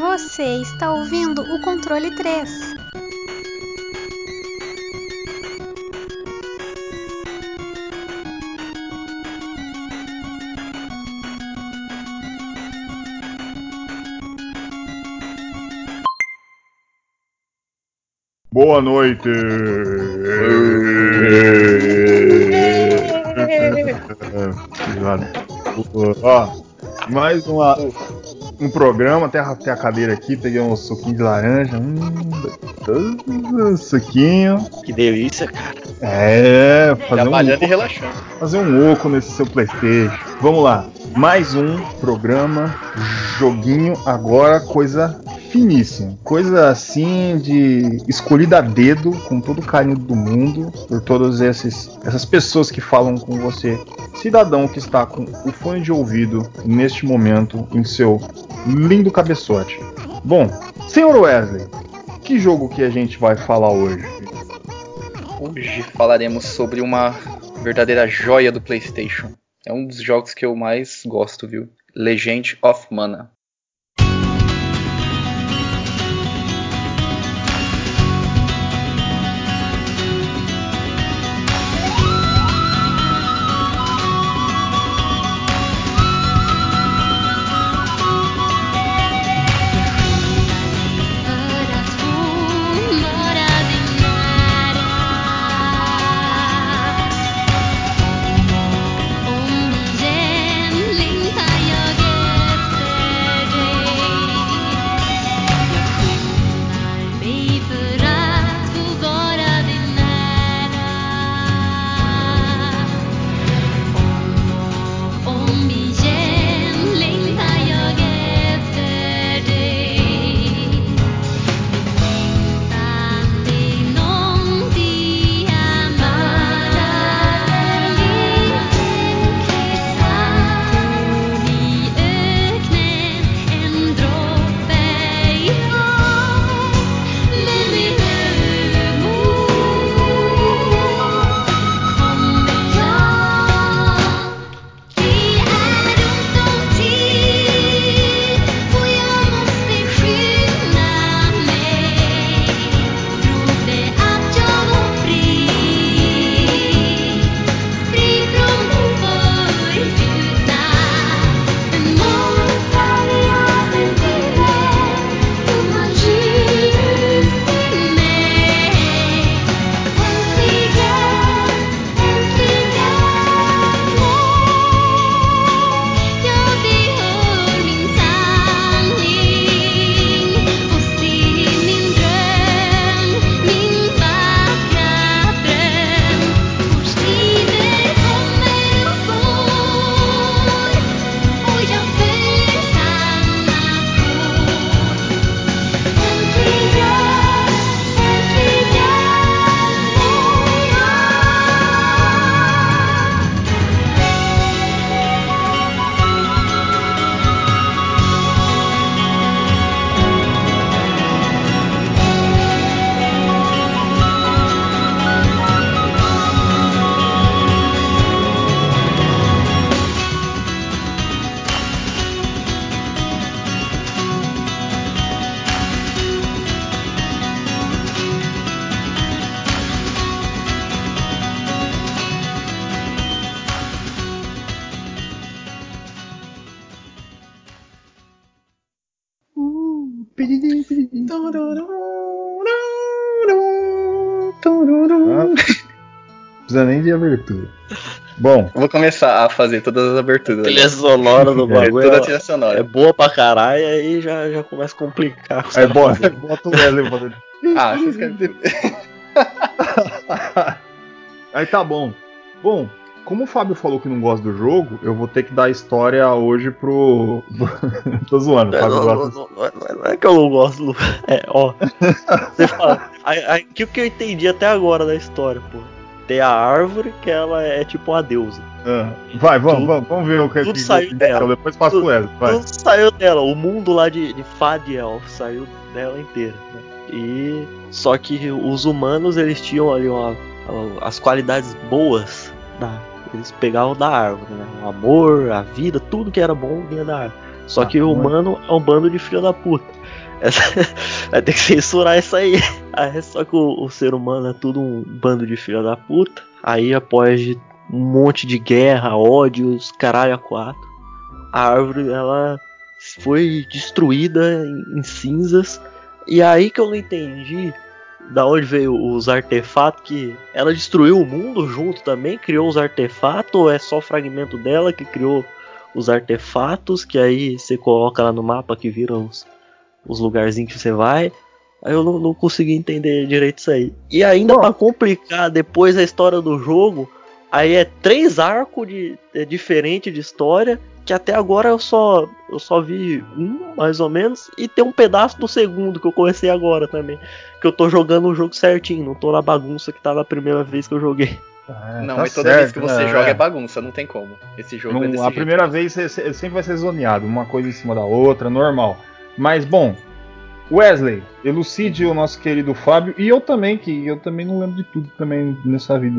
Você está ouvindo o Controle 3. Boa noite! Mais um programa, até arrastei a cadeira aqui, peguei um suquinho de laranja. Suquinho. Que delícia, cara. Trabalhando e relaxando. Fazer um oco nesse seu PlayStation. Vamos lá. Mais um programa, joguinho agora, coisa finíssima. Coisa assim de escolhida a dedo, com todo o carinho do mundo, por todas essas pessoas que falam com você. Cidadão que está com o fone de ouvido neste momento em seu lindo cabeçote. Bom, senhor Wesley, que jogo que a gente vai falar hoje? Hoje falaremos sobre uma verdadeira joia do PlayStation. É um dos jogos que eu mais gosto, viu? Legend of Mana. Não precisa nem de abertura. Bom, Eu vou começar a fazer todas as aberturas. A trilha sonora do bagulho toda a trilha sonora. é boa pra caralho, aí já começa a complicar. aí bota o Wesley fazendo. Ah, vocês querem dizer... Aí tá bom. Bom, como o Fábio falou que não gosta do jogo, eu vou ter que dar a história hoje pro. Tô zoando, o Fábio gosta. Não é que eu não gosto, Lu. Você fala. O que eu entendi até agora da história, pô. Tem a árvore que ela é tipo uma deusa. Vai, vamos ver o que tudo saiu dela. Então, depois passa o Wesley. Tudo saiu dela. O mundo lá de Fadiel saiu dela inteira. Né? E só que os humanos eles tinham ali as qualidades boas eles pegavam da árvore, né? O amor, a vida, tudo que era bom vinha da árvore. Só que o humano é um bando de filha da puta. Vai ter que censurar isso aí. Só que o ser humano é tudo um bando de filha da puta. Aí após um monte de guerra, ódios, caralho a quatro, a árvore ela foi destruída em cinzas. E aí que eu não entendi da onde veio os artefatos, que ela destruiu o mundo junto também, criou os artefatos, ou é só fragmento dela que criou os artefatos, que aí você coloca lá no mapa que viram os lugarzinhos que você vai. Aí eu não consegui entender direito isso aí. E ainda pra complicar depois a história do jogo, aí é 3 arcos diferentes de história, que até agora eu só vi um, mais ou menos, e tem um pedaço do segundo que eu comecei agora também. Que eu tô jogando o jogo certinho, não tô na bagunça que tava a primeira vez que eu joguei. Não, tá mas toda certo, vez que você joga é bagunça, não tem como. Esse jogo é desse A jeito. primeira vez sempre vai ser zoneado, uma coisa em cima da outra, normal. Mas, bom, Wesley, elucide o nosso querido Fábio, e eu também, que eu também não lembro de tudo também nessa vida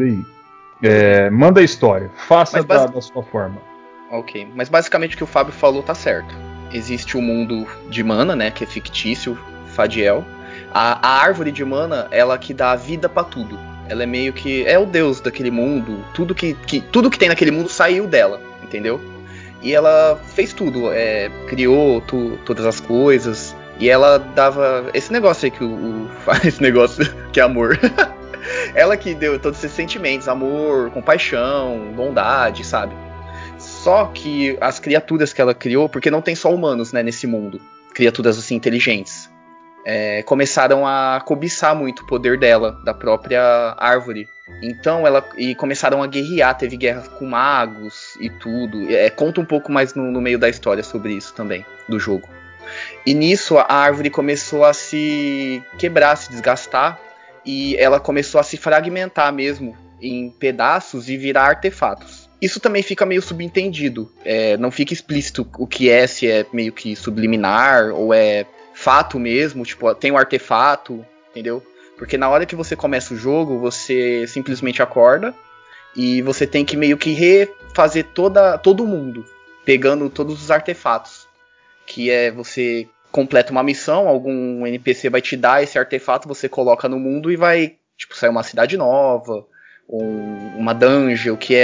aí. Manda a história, faça da sua forma. Ok, mas basicamente o que o Fábio falou tá certo. Existe o mundo de mana, né, que é fictício, Fadiel. A árvore de mana, ela que dá vida pra tudo. Ela é meio que o deus daquele mundo. Tudo que tem naquele mundo saiu dela, entendeu? E ela fez tudo, criou todas as coisas. E ela dava esse negócio aí que esse negócio que é amor. Ela que deu todos esses sentimentos, amor, compaixão, bondade, sabe? Só que as criaturas que ela criou, porque não tem só humanos, né, nesse mundo, criaturas assim inteligentes, começaram a cobiçar muito o poder dela, da própria árvore. Então e começaram a guerrear, teve guerra com magos e tudo. Conta um pouco mais no meio da história sobre isso também, do jogo. E nisso a árvore começou a se quebrar, se desgastar, e ela começou a se fragmentar mesmo em pedaços e virar artefatos. Isso também fica meio subentendido, não fica explícito o que se é meio que subliminar ou é fato mesmo, tipo, tem um artefato, entendeu? Porque na hora que você começa o jogo, você simplesmente acorda e você tem que meio que refazer todo mundo, pegando todos os artefatos. Que você completa uma missão, algum NPC vai te dar esse artefato, você coloca no mundo e vai, tipo, sair uma cidade nova, ou uma dungeon, que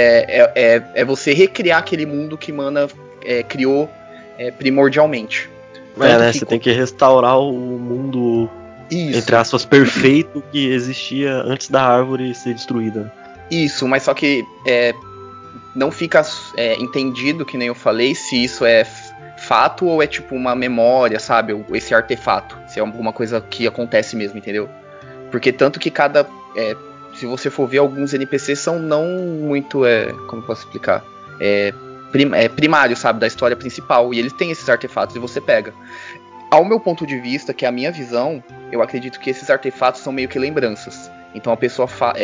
é você recriar aquele mundo que Mana criou primordialmente. Né? Você tem que restaurar o mundo, isso, entre aspas, perfeito que existia antes da árvore ser destruída. Isso, mas só que não fica entendido, que nem eu falei, se isso é fato ou é tipo uma memória, sabe? Esse artefato, se é alguma coisa que acontece mesmo, entendeu? Porque tanto que se você for ver, alguns NPCs são não muito, como eu posso explicar? Primário, sabe? Da história principal, e eles têm esses artefatos e você pega. Ao meu ponto de vista, que é a minha visão, eu acredito que esses artefatos são meio que lembranças. Então a pessoa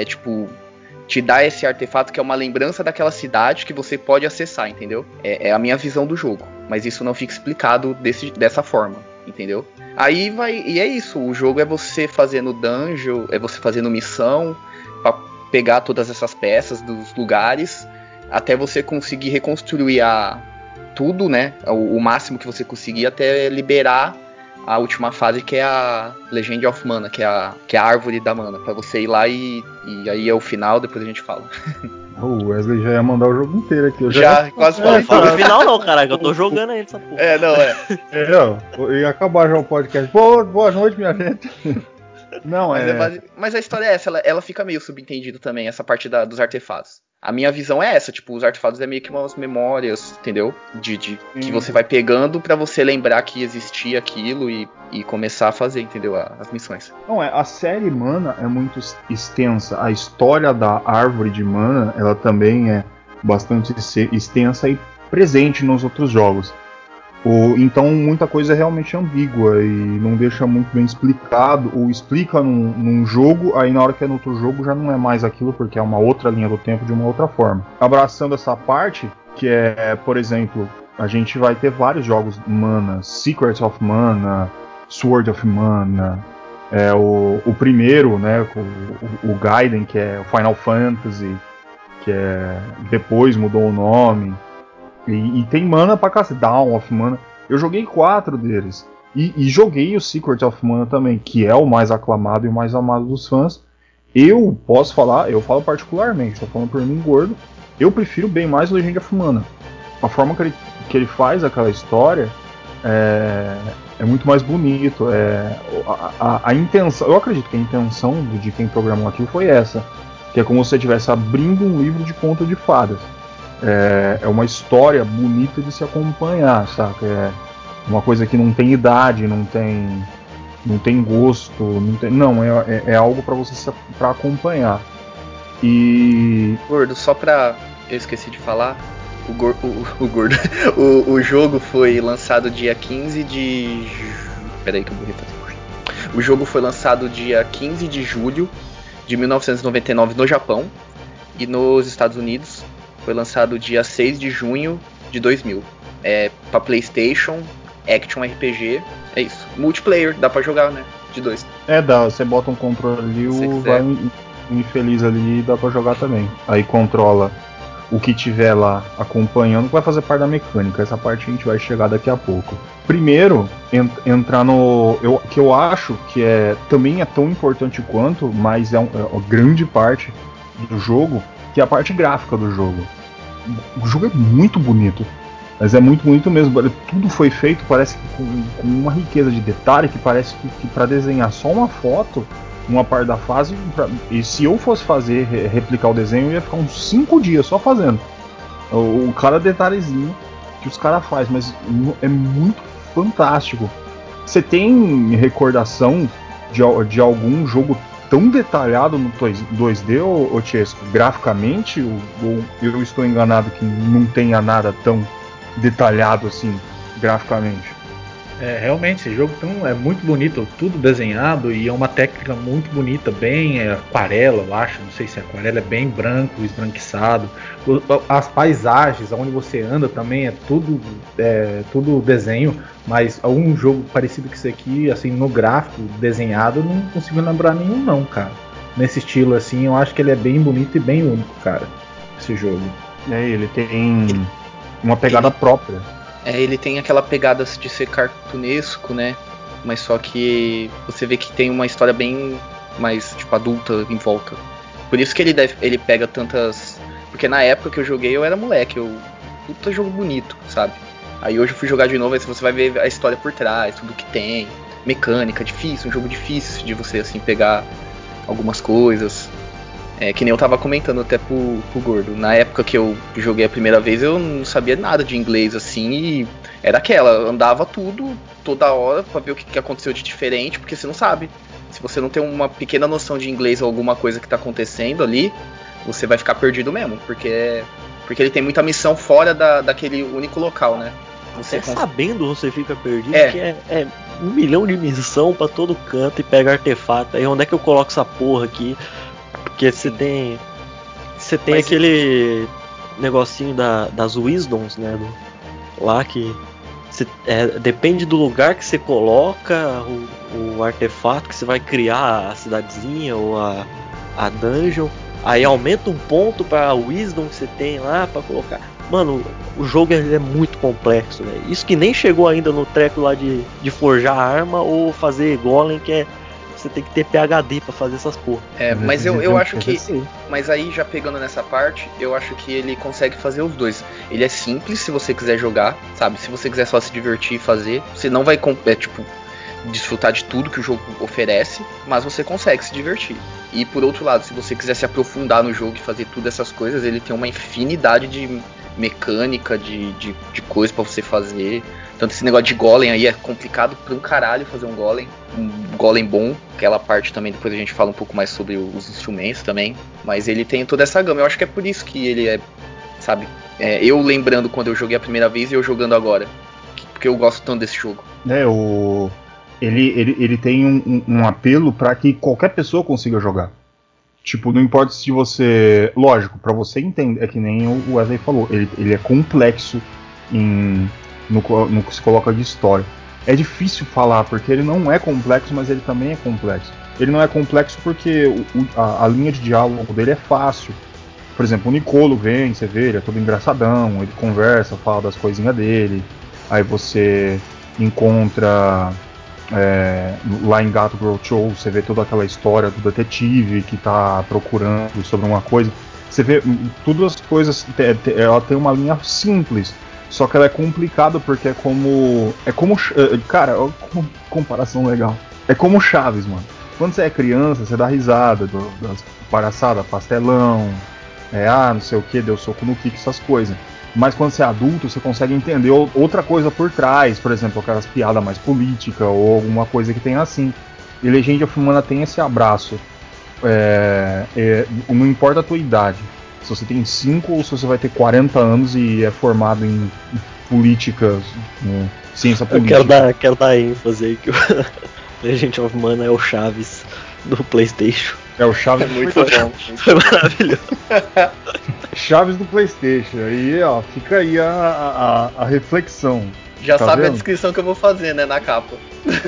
te dá esse artefato que é uma lembrança daquela cidade que você pode acessar, entendeu? É a minha visão do jogo, mas isso não fica explicado dessa forma, entendeu? Aí e é isso, o jogo é você fazendo dungeon, é você fazendo missão, pra pegar todas essas peças dos lugares, até você conseguir reconstruir tudo, né? O máximo que você conseguir até liberar a última fase, que é a Legend of Mana, que é a árvore da mana, pra você ir lá e aí é o final, depois a gente fala. O Wesley já ia mandar o jogo inteiro aqui. Quase falei. Não fala o final não, caralho, que eu tô jogando aí essa porra. Ia acabar já o podcast. Boa noite, minha gente. Não, Mas a história é essa, ela fica meio subentendida também, essa parte dos artefatos. A minha visão é essa, tipo, os artefatos é meio que umas memórias, entendeu? Que você vai pegando pra você lembrar que existia aquilo e começar a fazer, entendeu? As missões. Não, a série Mana é muito extensa. A história da árvore de Mana, ela também é bastante extensa e presente nos outros jogos. Então muita coisa é realmente ambígua e não deixa muito bem explicado, ou explica num jogo, aí na hora que é no outro jogo já não é mais aquilo, porque é uma outra linha do tempo de uma outra forma. Abraçando essa parte, que por exemplo, a gente vai ter vários jogos Mana, Secrets of Mana, Sword of Mana, o primeiro, né, o Gaiden, que é o Final Fantasy, que depois mudou o nome. E tem mana pra cacete, Dawn of Mana. Eu joguei 4 deles. E joguei o Secret of Mana também, que é o mais aclamado e o mais amado dos fãs. Eu posso falar, eu falo particularmente, tô falando por mim, gordo, eu prefiro bem mais Legend of Mana. A forma que ele faz aquela história é muito mais bonito. A intenção, eu acredito que a intenção de quem programou aquilo foi essa, que é como se você estivesse abrindo um livro de conto de fadas. É uma história bonita de se acompanhar, saca? É uma coisa que não tem idade, não tem gosto, é algo para você pra acompanhar. E Gordo, só pra. Eu esqueci de falar. O jogo foi lançado dia 15 de. Peraí que eu vou refazer. O jogo foi lançado dia 15 de julho de 1999 no Japão. E nos Estados Unidos foi lançado dia 6 de junho de 2000. Pra PlayStation, Action RPG. É isso. Multiplayer, dá pra jogar, né? De 2. você bota um controle ali, vai infeliz ali e dá pra jogar também. Aí controla o que tiver lá acompanhando, que vai fazer parte da mecânica. Essa parte a gente vai chegar daqui a pouco. Primeiro, entrar no. Que eu acho que também é tão importante quanto, mas é uma grande parte do jogo, que é a parte gráfica do jogo. O jogo é muito bonito. Mas é muito bonito mesmo. Tudo foi feito, parece que com uma riqueza de detalhe, que parece que para desenhar só uma foto, uma parte da fase, e se eu fosse replicar o desenho, eu ia ficar uns 5 dias só fazendo. Cada detalhezinho que os caras fazem, mas é muito fantástico. Você tem recordação de algum jogo tão detalhado no 2D, ô Chesco, graficamente? Ou eu estou enganado que não tenha nada tão detalhado assim, graficamente? Realmente, esse jogo é muito bonito, tudo desenhado e é uma técnica muito bonita, bem aquarela, eu acho, não sei se é aquarela, é bem branco, esbranquiçado. As paisagens, onde você anda também tudo desenho, mas um jogo parecido com esse aqui, assim, no gráfico, desenhado, eu não consigo lembrar nenhum não, cara. Nesse estilo assim, eu acho que ele é bem bonito e bem único, cara, esse jogo. Ele tem uma pegada própria. Ele tem aquela pegada de ser cartunesco, né? Mas só que você vê que tem uma história bem mais, tipo, adulta em volta. Por isso que ele pega tantas... Porque na época que eu joguei eu era moleque, puta jogo bonito, sabe? Aí hoje eu fui jogar de novo, aí você vai ver a história por trás, tudo que tem. Mecânica, difícil, um jogo difícil de você, assim, pegar algumas coisas. Que nem eu tava comentando até pro Gordo. Na época que eu joguei a primeira vez, eu não sabia nada de inglês, assim, e era andava tudo, toda hora, pra ver o que aconteceu de diferente, porque você não sabe. Se você não tem uma pequena noção de inglês ou alguma coisa que tá acontecendo ali, você vai ficar perdido mesmo, porque ele tem muita missão fora daquele único local, né? Você sabendo, você fica perdido, que é 1 milhão de missão pra todo canto e pega artefato. Aí onde é que eu coloco essa porra aqui? Porque você tem aquele negocinho das Wisdoms, né? Lá que depende do lugar que você coloca o artefato que você vai criar a cidadezinha ou a dungeon. Aí aumenta um ponto pra Wisdom que você tem lá pra colocar. Mano, o jogo é muito complexo, né? Isso que nem chegou ainda no treco lá de forjar arma ou fazer golem, que você tem que ter PhD pra fazer essas porra. Mas eu acho que... Mas aí, já pegando nessa parte, eu acho que ele consegue fazer os dois. Ele é simples se você quiser jogar, sabe? Se você quiser só se divertir e fazer, você não vai, desfrutar de tudo que o jogo oferece, mas você consegue se divertir. E por outro lado, se você quiser se aprofundar no jogo e fazer tudo essas coisas, ele tem uma infinidade de mecânica, de coisas pra você fazer. Tanto esse negócio de golem aí é complicado pra um caralho fazer um golem bom. Aquela parte também, depois a gente fala um pouco mais sobre os instrumentos também. Mas ele tem toda essa gama. Eu acho que é por isso que ele sabe? Eu lembrando quando eu joguei a primeira vez e eu jogando agora. Porque eu gosto tanto desse jogo. Ele tem um apelo pra que qualquer pessoa consiga jogar. Tipo, não importa se você... Lógico, pra você entender, é que nem o Wesley falou, ele é complexo no que se coloca de história. É difícil falar, porque ele não é complexo, mas ele também é complexo. Ele não é complexo porque a linha de diálogo dele é fácil. Por exemplo, o Nicolo vem, você vê, ele é todo engraçadão, ele conversa, fala das coisinhas dele. Aí você encontra lá em Gato Girl Show, você vê toda aquela história do detetive que tá procurando sobre uma coisa. Você vê todas as coisas, ela tem uma linha simples, só que ela é complicada porque é como, cara, olha que comparação legal. É como Chaves, mano. Quando você é criança, você dá risada das palhaçadas, pastelão, não sei o que, deu soco no kick, essas coisas. Mas quando você é adulto, você consegue entender outra coisa por trás, por exemplo, aquelas piadas mais políticas ou alguma coisa que tem assim. E Legend of Mana tem esse abraço. Não importa a tua idade, se você tem 5 ou se você vai ter 40 anos e é formado em políticas, ciência política. Eu quero dar ênfase aí que o Legend of Mana é o Chaves do PlayStation. É o Chaves muito bom. Foi maravilhoso. Chaves do PlayStation. Aí, ó, fica aí a reflexão. Já tá sabe vendo? a descrição que eu vou fazer, né, na capa.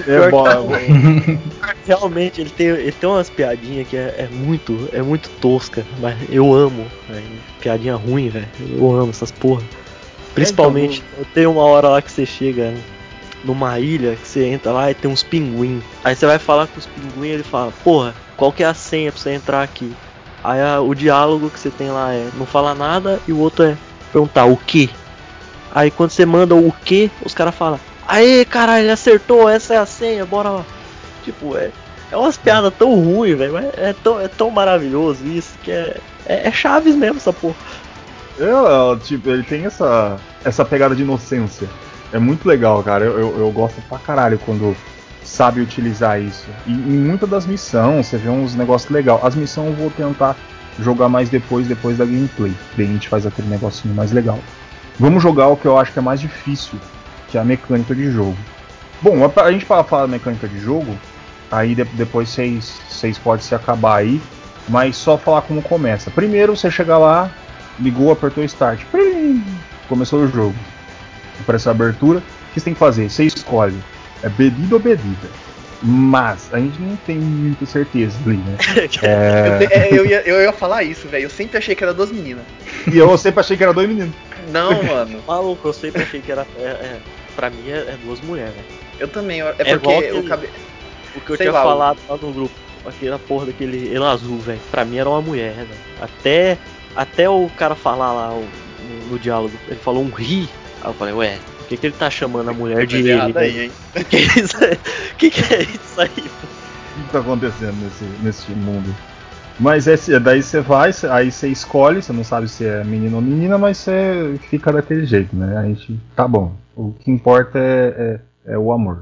Realmente, ele tem umas piadinhas que é muito tosca, mas eu amo, véio. Piadinha ruim, velho. Eu amo essas porra. Principalmente, tem uma hora lá que você chega numa ilha, que você entra lá e tem uns pinguins. Aí você vai falar com os pinguins e ele fala, porra, qual que é a senha pra você entrar aqui? Aí o diálogo que você tem lá é não fala nada e o outro é perguntar o que? Aí quando você manda o que, os caras falam, aê caralho, ele acertou, essa é a senha, bora lá. Tipo, é umas piadas tão ruins, velho, mas é tão maravilhoso isso, que é Chaves mesmo essa porra. Tipo, ele tem essa pegada de inocência. É muito legal, cara. Eu gosto pra caralho quando sabe utilizar isso. E em muitas das missões, você vê uns negócios legais. As missões eu vou tentar jogar mais depois da gameplay. Daí a gente faz aquele negocinho mais legal. Vamos jogar o que eu acho que é mais difícil, que é a mecânica de jogo. Bom, a gente para falar da mecânica de jogo, aí depois vocês podem se acabar aí, mas só falar como começa. Primeiro você chega lá, ligou, apertou Start. Começou o jogo. Aparece a abertura. O que você tem que fazer? Você escolhe. É bebida ou bebida. Mas a gente não tem muita certeza ali, né? Eu ia falar isso, velho. Eu sempre achei que era 2 meninas. E eu sempre achei que era 2 meninos. Não, mano. Maluco, eu sempre achei que era. Pra mim é 2 mulheres, velho. Eu também. É porque o que eu tinha falado lá no grupo. Aquela porra daquele El Azul, velho. Pra mim era uma mulher, velho. Até o cara falar lá no diálogo, ele falou um ri. Aí eu falei, ué, por que ele tá chamando a mulher de ele? Aí, hein? Que é isso aí, pô? O que tá acontecendo nesse mundo? Mas daí você vai, aí você escolhe, você não sabe se é menino ou menina, mas você fica daquele jeito, né? A gente, tá bom. O que importa é o amor.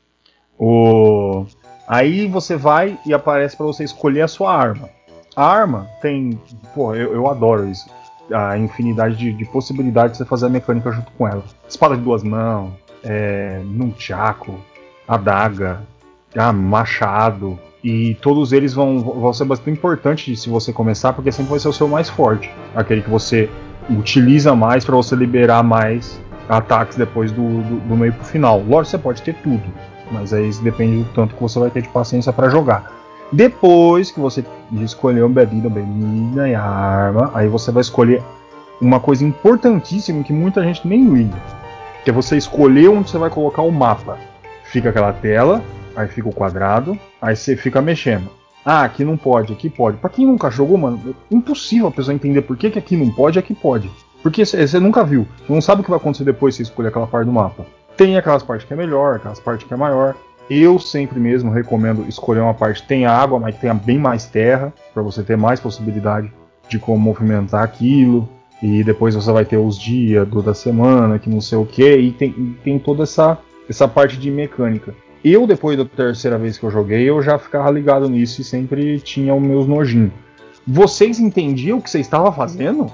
Aí você vai e aparece pra você escolher a sua arma. A arma tem, pô, eu adoro isso. A infinidade de possibilidades de você fazer a mecânica junto com ela. Espada de 2 mãos, nunchaku, adaga, machado. E todos eles vão ser bastante importantes se você começar, porque sempre vai ser o seu mais forte. Aquele que você utiliza mais para você liberar mais ataques depois do meio pro final. Lógico, você pode ter tudo, mas aí isso depende do tanto que você vai ter de paciência para jogar. Depois que você escolheu bebida e arma, aí você vai escolher uma coisa importantíssima que muita gente nem liga, que é você escolher onde você vai colocar o mapa. Fica aquela tela, aí fica o quadrado, aí você fica mexendo. Ah, aqui não pode, aqui pode. Pra quem nunca jogou, mano, é impossível a pessoa entender por que aqui não pode e aqui pode. Porque você nunca viu, você não sabe o que vai acontecer depois se você escolher aquela parte do mapa. Tem aquelas partes que é melhor, aquelas partes que é maior. Eu sempre mesmo recomendo escolher uma parte que tenha água, mas que tenha bem mais terra, para você ter mais possibilidade de como movimentar aquilo. E depois você vai ter os dias da semana, que não sei o que, e tem toda essa parte de mecânica. Eu, depois da terceira vez que eu joguei, eu já ficava ligado nisso e sempre tinha os meus nojinhos. Vocês entendiam o que vocês estavam fazendo?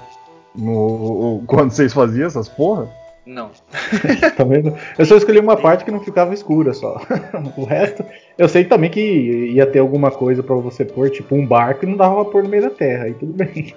Quando vocês faziam essas porra? Não. Tá vendo? Eu só escolhi uma parte que não ficava escura só. O resto, eu sei também que ia ter alguma coisa pra você pôr, tipo um barco, e não dava pra pôr no meio da terra, aí tudo bem.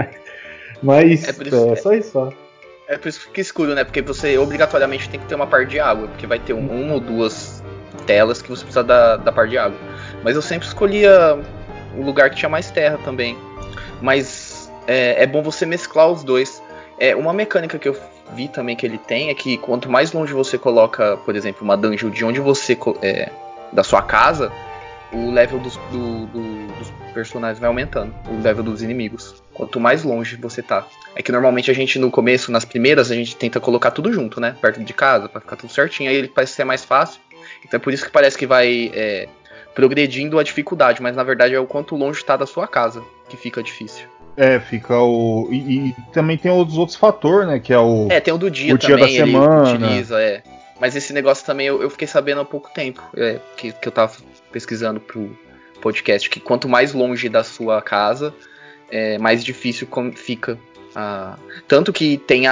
Mas só isso só. É por isso que fica escuro, né? Porque você obrigatoriamente tem que ter uma parte de água, porque vai ter uma ou duas telas que você precisa da parte de água. Mas eu sempre escolhia o lugar que tinha mais terra também. Mas é bom você mesclar os dois. Uma mecânica que eu vi também que ele tem é que quanto mais longe você coloca, por exemplo, uma dungeon de onde você da sua casa, o level dos personagens vai aumentando, o level dos inimigos. Quanto mais longe você tá. É que normalmente a gente no começo, nas primeiras, a gente tenta colocar tudo junto, né? Perto de casa, pra ficar tudo certinho. Aí ele parece ser mais fácil. Então é por isso que parece que vai progredindo a dificuldade. Mas na verdade é o quanto longe tá da sua casa que fica difícil. Fica o... E também tem os outros fatores, né? Que é o... tem o do dia o também, dia da semana. ele utiliza, Mas esse negócio também eu fiquei sabendo há pouco tempo, que eu tava pesquisando pro podcast, que quanto mais longe da sua casa, mais difícil fica. Tanto que tem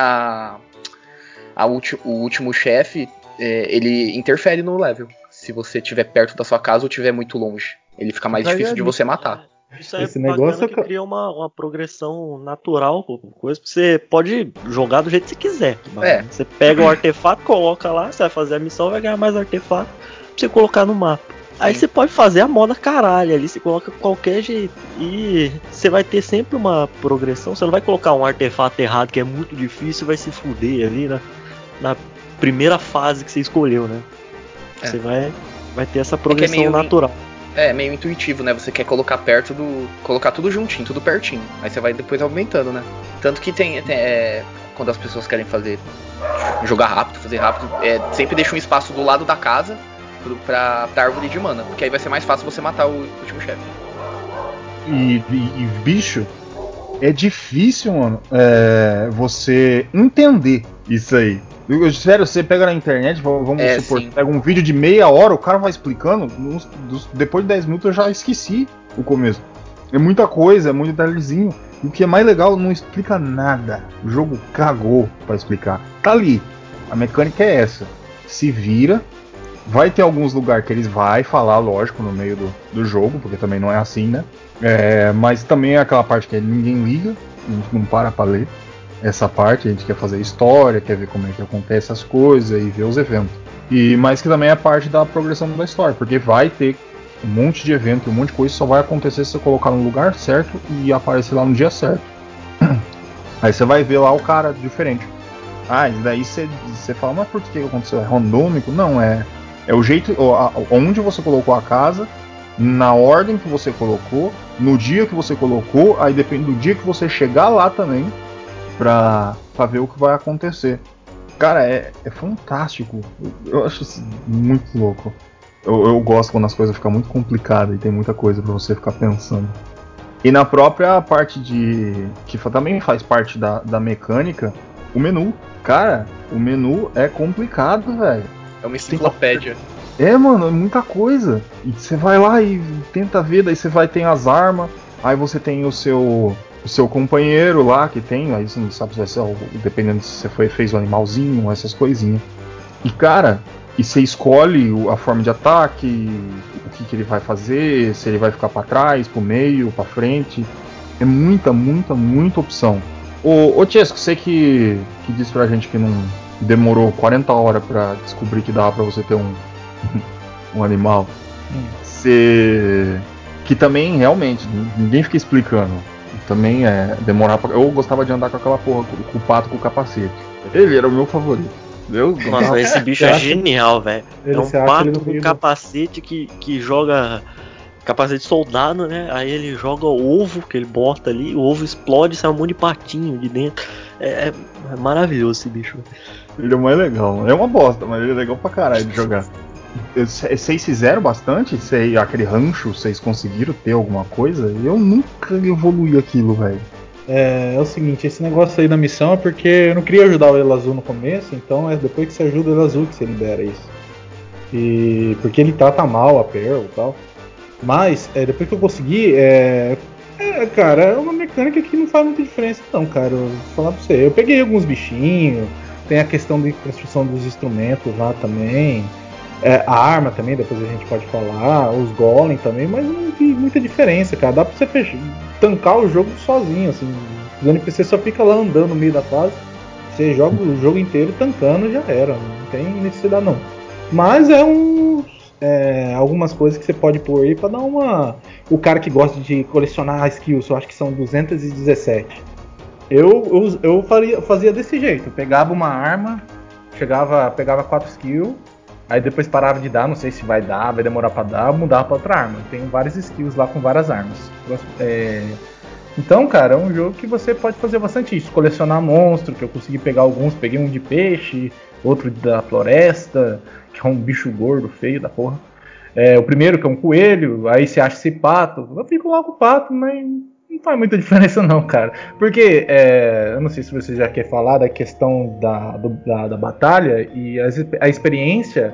o último chefe, ele interfere no level. Se você estiver perto da sua casa ou estiver muito longe, ele fica mais difícil de você matar. Isso é Esse bacana negócio que cria uma progressão natural, coisa que você pode jogar do jeito que você quiser. Você pega o artefato, coloca lá, você vai fazer a missão, vai ganhar mais artefato pra você colocar no mapa. Aí você pode fazer a moda caralho ali, você coloca qualquer jeito e você vai ter sempre uma progressão. Você não vai colocar um artefato errado que é muito difícil, vai se fuder ali na primeira fase que você escolheu, né? Você vai ter essa progressão natural. É meio intuitivo, né? Você quer colocar colocar tudo juntinho, tudo pertinho. Aí você vai depois aumentando, né? Tanto que tem quando as pessoas querem jogar rápido, fazer rápido, sempre deixa um espaço do lado da casa pra árvore de mana, porque aí vai ser mais fácil você matar o último chefe. E bicho, é difícil, mano, você entender isso aí. Sério, você pega na internet, vamos supor, sim. pega um vídeo de meia hora, o cara vai explicando, depois de 10 minutos eu já esqueci o começo. É muita coisa, é muito detalhezinho. E o que é mais legal, não explica nada. O jogo cagou pra explicar. Tá ali, a mecânica é essa. Se vira, vai ter alguns lugares que eles vai falar, lógico, no meio do jogo, porque também não é assim, né? Mas também é aquela parte que ninguém liga, a gente não para pra ler. Essa parte, a gente quer fazer história, quer ver como é que acontece as coisas e ver os eventos. Mas que também é parte da progressão da história, porque vai ter um monte de evento, um monte de coisa, só vai acontecer se você colocar no lugar certo e aparecer lá no dia certo. Aí você vai ver lá o cara diferente. E daí você fala, mas por que aconteceu? É randômico? Não, é o jeito, onde você colocou a casa, na ordem que você colocou, no dia que você colocou, aí depende do dia que você chegar lá também, pra ver o que vai acontecer. Cara, é fantástico. Eu acho isso muito louco. Eu gosto quando as coisas ficam muito complicadas e tem muita coisa pra você ficar pensando. E na própria parte que também faz parte da mecânica, o menu. Cara, o menu é complicado, velho. É uma enciclopédia. Mano, é muita coisa. E você vai lá e tenta ver, daí você vai ter as armas, aí você tem o seu companheiro lá que tem, aí você não sabe se vai ser, dependendo se você fez um animalzinho, essas coisinhas. E cara, você escolhe a forma de ataque, o que ele vai fazer, se ele vai ficar pra trás, pro meio, pra frente. É muita opção. Ô Tiesco, você que disse pra gente que não demorou 40 horas pra descobrir que dava pra você ter um animal. Que também, realmente, ninguém fica explicando. Também demorar pra... Eu gostava de andar com aquela porra, com o pato com o capacete. Ele era o meu favorito. Nossa, esse bicho é genial, velho. É um pato com capacete que joga... Capacete de soldado, né? Aí ele joga o ovo que ele bota ali, o ovo explode e sai um monte de patinho de dentro. É maravilhoso esse bicho. Ele é o mais legal. É uma bosta, mas ele é legal pra caralho de jogar. Vocês fizeram bastante? Aquele rancho, vocês conseguiram ter alguma coisa? Eu nunca evoluí aquilo, velho. É o seguinte, esse negócio aí da missão é porque eu não queria ajudar o Elo Azul no começo, então é depois que você ajuda o Elo Azul que você libera isso. E porque ele trata mal a Pearl e tal. Mas, depois que eu consegui, cara, é uma mecânica que não faz muita diferença não, cara. Eu vou falar pra você. Eu peguei alguns bichinhos, tem a questão de construção dos instrumentos lá também. A arma também, depois a gente pode falar, os golem também, mas não vi muita diferença, cara. Dá pra você tancar o jogo sozinho, assim. Os NPC só fica lá andando no meio da fase. Você joga o jogo inteiro tancando, já era. Não tem necessidade não. Mas algumas coisas que você pode pôr aí pra dar uma... O cara que gosta de colecionar skills, eu acho que são 217. Eu fazia desse jeito. Eu pegava uma arma, pegava 4 skills, Aí depois parava de dar, não sei se vai dar, vai demorar pra dar, mudava pra outra arma. Tem várias skills lá com várias armas. Então, cara, é um jogo que você pode fazer bastante isso. Colecionar monstro, que eu consegui pegar alguns. Peguei um de peixe, outro da floresta, que é um bicho gordo, feio da porra. O primeiro que é um coelho, aí você acha esse pato. Eu fico lá com o pato, mas não faz muita diferença não, cara. Porque, eu não sei se você já quer falar da questão da batalha, e a experiência,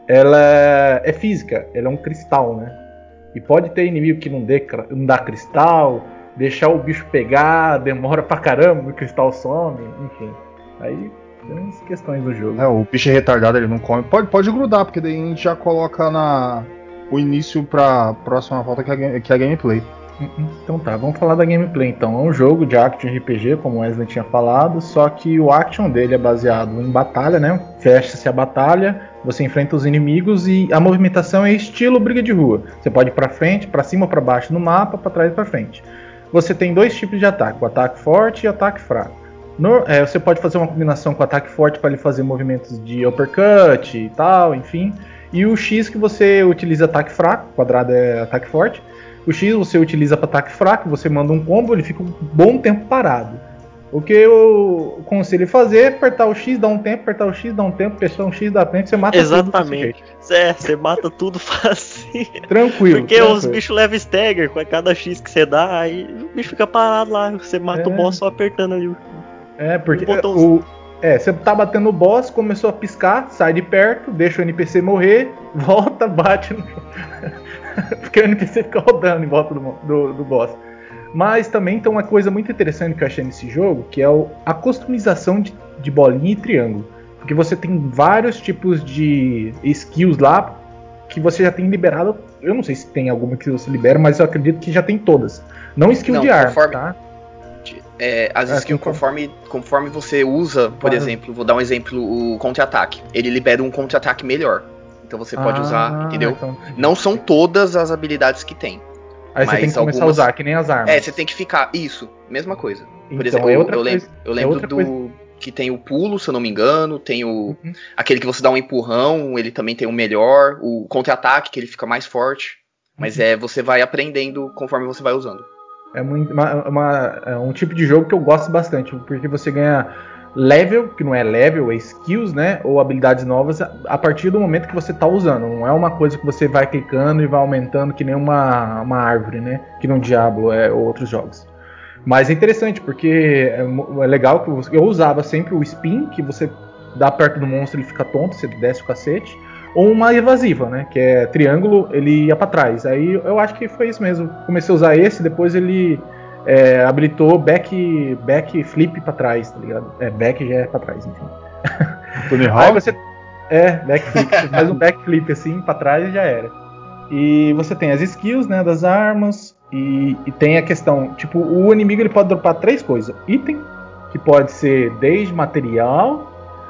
ela é física, ela é um cristal, né? E pode ter inimigo que não dá cristal, deixar o bicho pegar, demora pra caramba, o cristal some, enfim. Aí tem umas questões do jogo. O bicho é retardado, ele não come. Pode grudar, porque daí a gente já coloca o início pra próxima volta, que é a gameplay. Então tá, vamos falar da gameplay então. É um jogo de action RPG, como o Wesley tinha falado, só que o action dele é baseado em batalha, né? Fecha-se a batalha, você enfrenta os inimigos e a movimentação é estilo briga de rua. Você pode ir pra frente, pra cima ou pra baixo no mapa, pra trás e pra frente. Você tem dois tipos de ataque, o ataque forte e o ataque fraco. Você pode fazer uma combinação com o ataque forte para ele fazer movimentos de uppercut e tal, enfim. E o X que você utiliza ataque fraco, quadrado é ataque forte. O X você utiliza para ataque fraco, você manda um combo, ele fica um bom tempo parado. O que eu aconselho fazer é apertar o X, dar um tempo, apertar o X, dar um tempo, apertar o X, dá tempo, você mata tudo. Exatamente. Você mata tudo fácil. Tranquilo. Porque os bichos levam stagger com cada X que você dá, aí o bicho fica parado lá, você mata o boss só apertando ali. Porque você tá batendo o boss, começou a piscar, sai de perto, deixa o NPC morrer, volta, bate no... Porque o NPC fica rodando em volta do boss. Mas também tem uma coisa muito interessante que eu achei nesse jogo, que é a customização de bolinha e triângulo. Porque você tem vários tipos de skills lá que você já tem liberado. Eu não sei se tem alguma que você libera, mas eu acredito que já tem todas. Não skill de arma, tá? As skills conforme você usa, por exemplo, vou dar um exemplo, o contra-ataque. Ele libera um contra-ataque melhor. Então você pode usar, entendeu? Então, não são todas as habilidades que tem. Aí você tem que começar a usar, que nem as armas. Você tem que ficar... Isso, mesma coisa. Por então, exemplo, eu lembro que tem o pulo, se eu não me engano, tem aquele que você dá um empurrão, ele também tem o melhor, o contra-ataque, que ele fica mais forte. Mas você vai aprendendo conforme você vai usando. É um tipo de jogo que eu gosto bastante, porque você ganha level, que não é level, é skills, né? Ou habilidades novas a partir do momento que você tá usando. Não é uma coisa que você vai clicando e vai aumentando que nem uma árvore, né? Que no Diablo ou outros jogos. Mas é interessante, porque é legal que eu usava sempre o spin, que você dá perto do monstro e ele fica tonto, você desce o cacete. Ou uma evasiva, né? Que é triângulo, ele ia pra trás. Aí eu acho que foi isso mesmo. Comecei a usar esse, depois ele habilitou back flip pra trás, tá ligado? Back já é pra trás, enfim. Tony Hawk? Aí você... back flip. Você faz um back flip assim, pra trás e já era. E você tem as skills, né, das armas. E tem a questão, tipo, o inimigo ele pode dropar 3 coisas. Item, que pode ser desde material...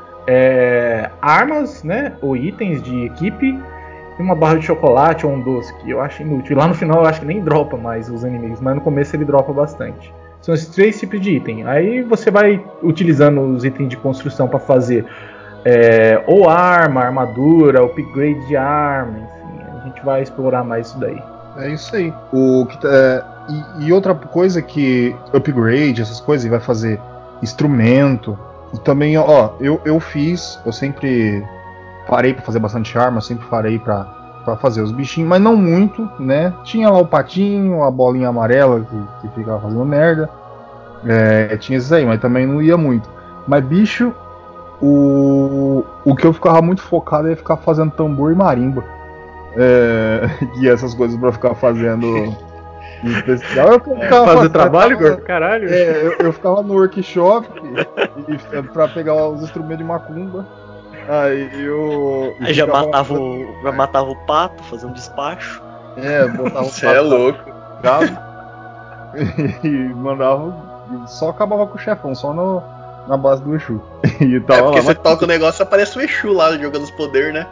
armas, né, ou itens de equipe e uma barra de chocolate ou um doce, que eu acho inútil. E lá no final eu acho que nem dropa mais os inimigos, mas no começo ele dropa bastante. São esses 3 tipos de item. Aí você vai utilizando os itens de construção para fazer ou armadura, upgrade de arma, enfim, a gente vai explorar mais isso daí. É isso aí. E outra coisa que upgrade, essas coisas, e vai fazer instrumento. E também, eu sempre parei pra fazer bastante arma, sempre parei pra fazer os bichinhos, mas não muito, né? Tinha lá o patinho, a bolinha amarela que ficava fazendo merda. Tinha esses aí, mas também não ia muito. Mas bicho, o que eu ficava muito focado é ficar fazendo tambor e marimba. E essas coisas pra ficar fazendo... especial. Eu ficava fazer trabalho, Gordo? Caralho. Eu ficava no workshop pra pegar os instrumentos de macumba. Aí Aí já matava o pato, fazendo despacho. Botava o Você é louco. E mandava. Só acabava com o chefão, só na base do Exu. E tava porque lá, você toca o negócio, aparece o Exu lá jogando os poderes, né?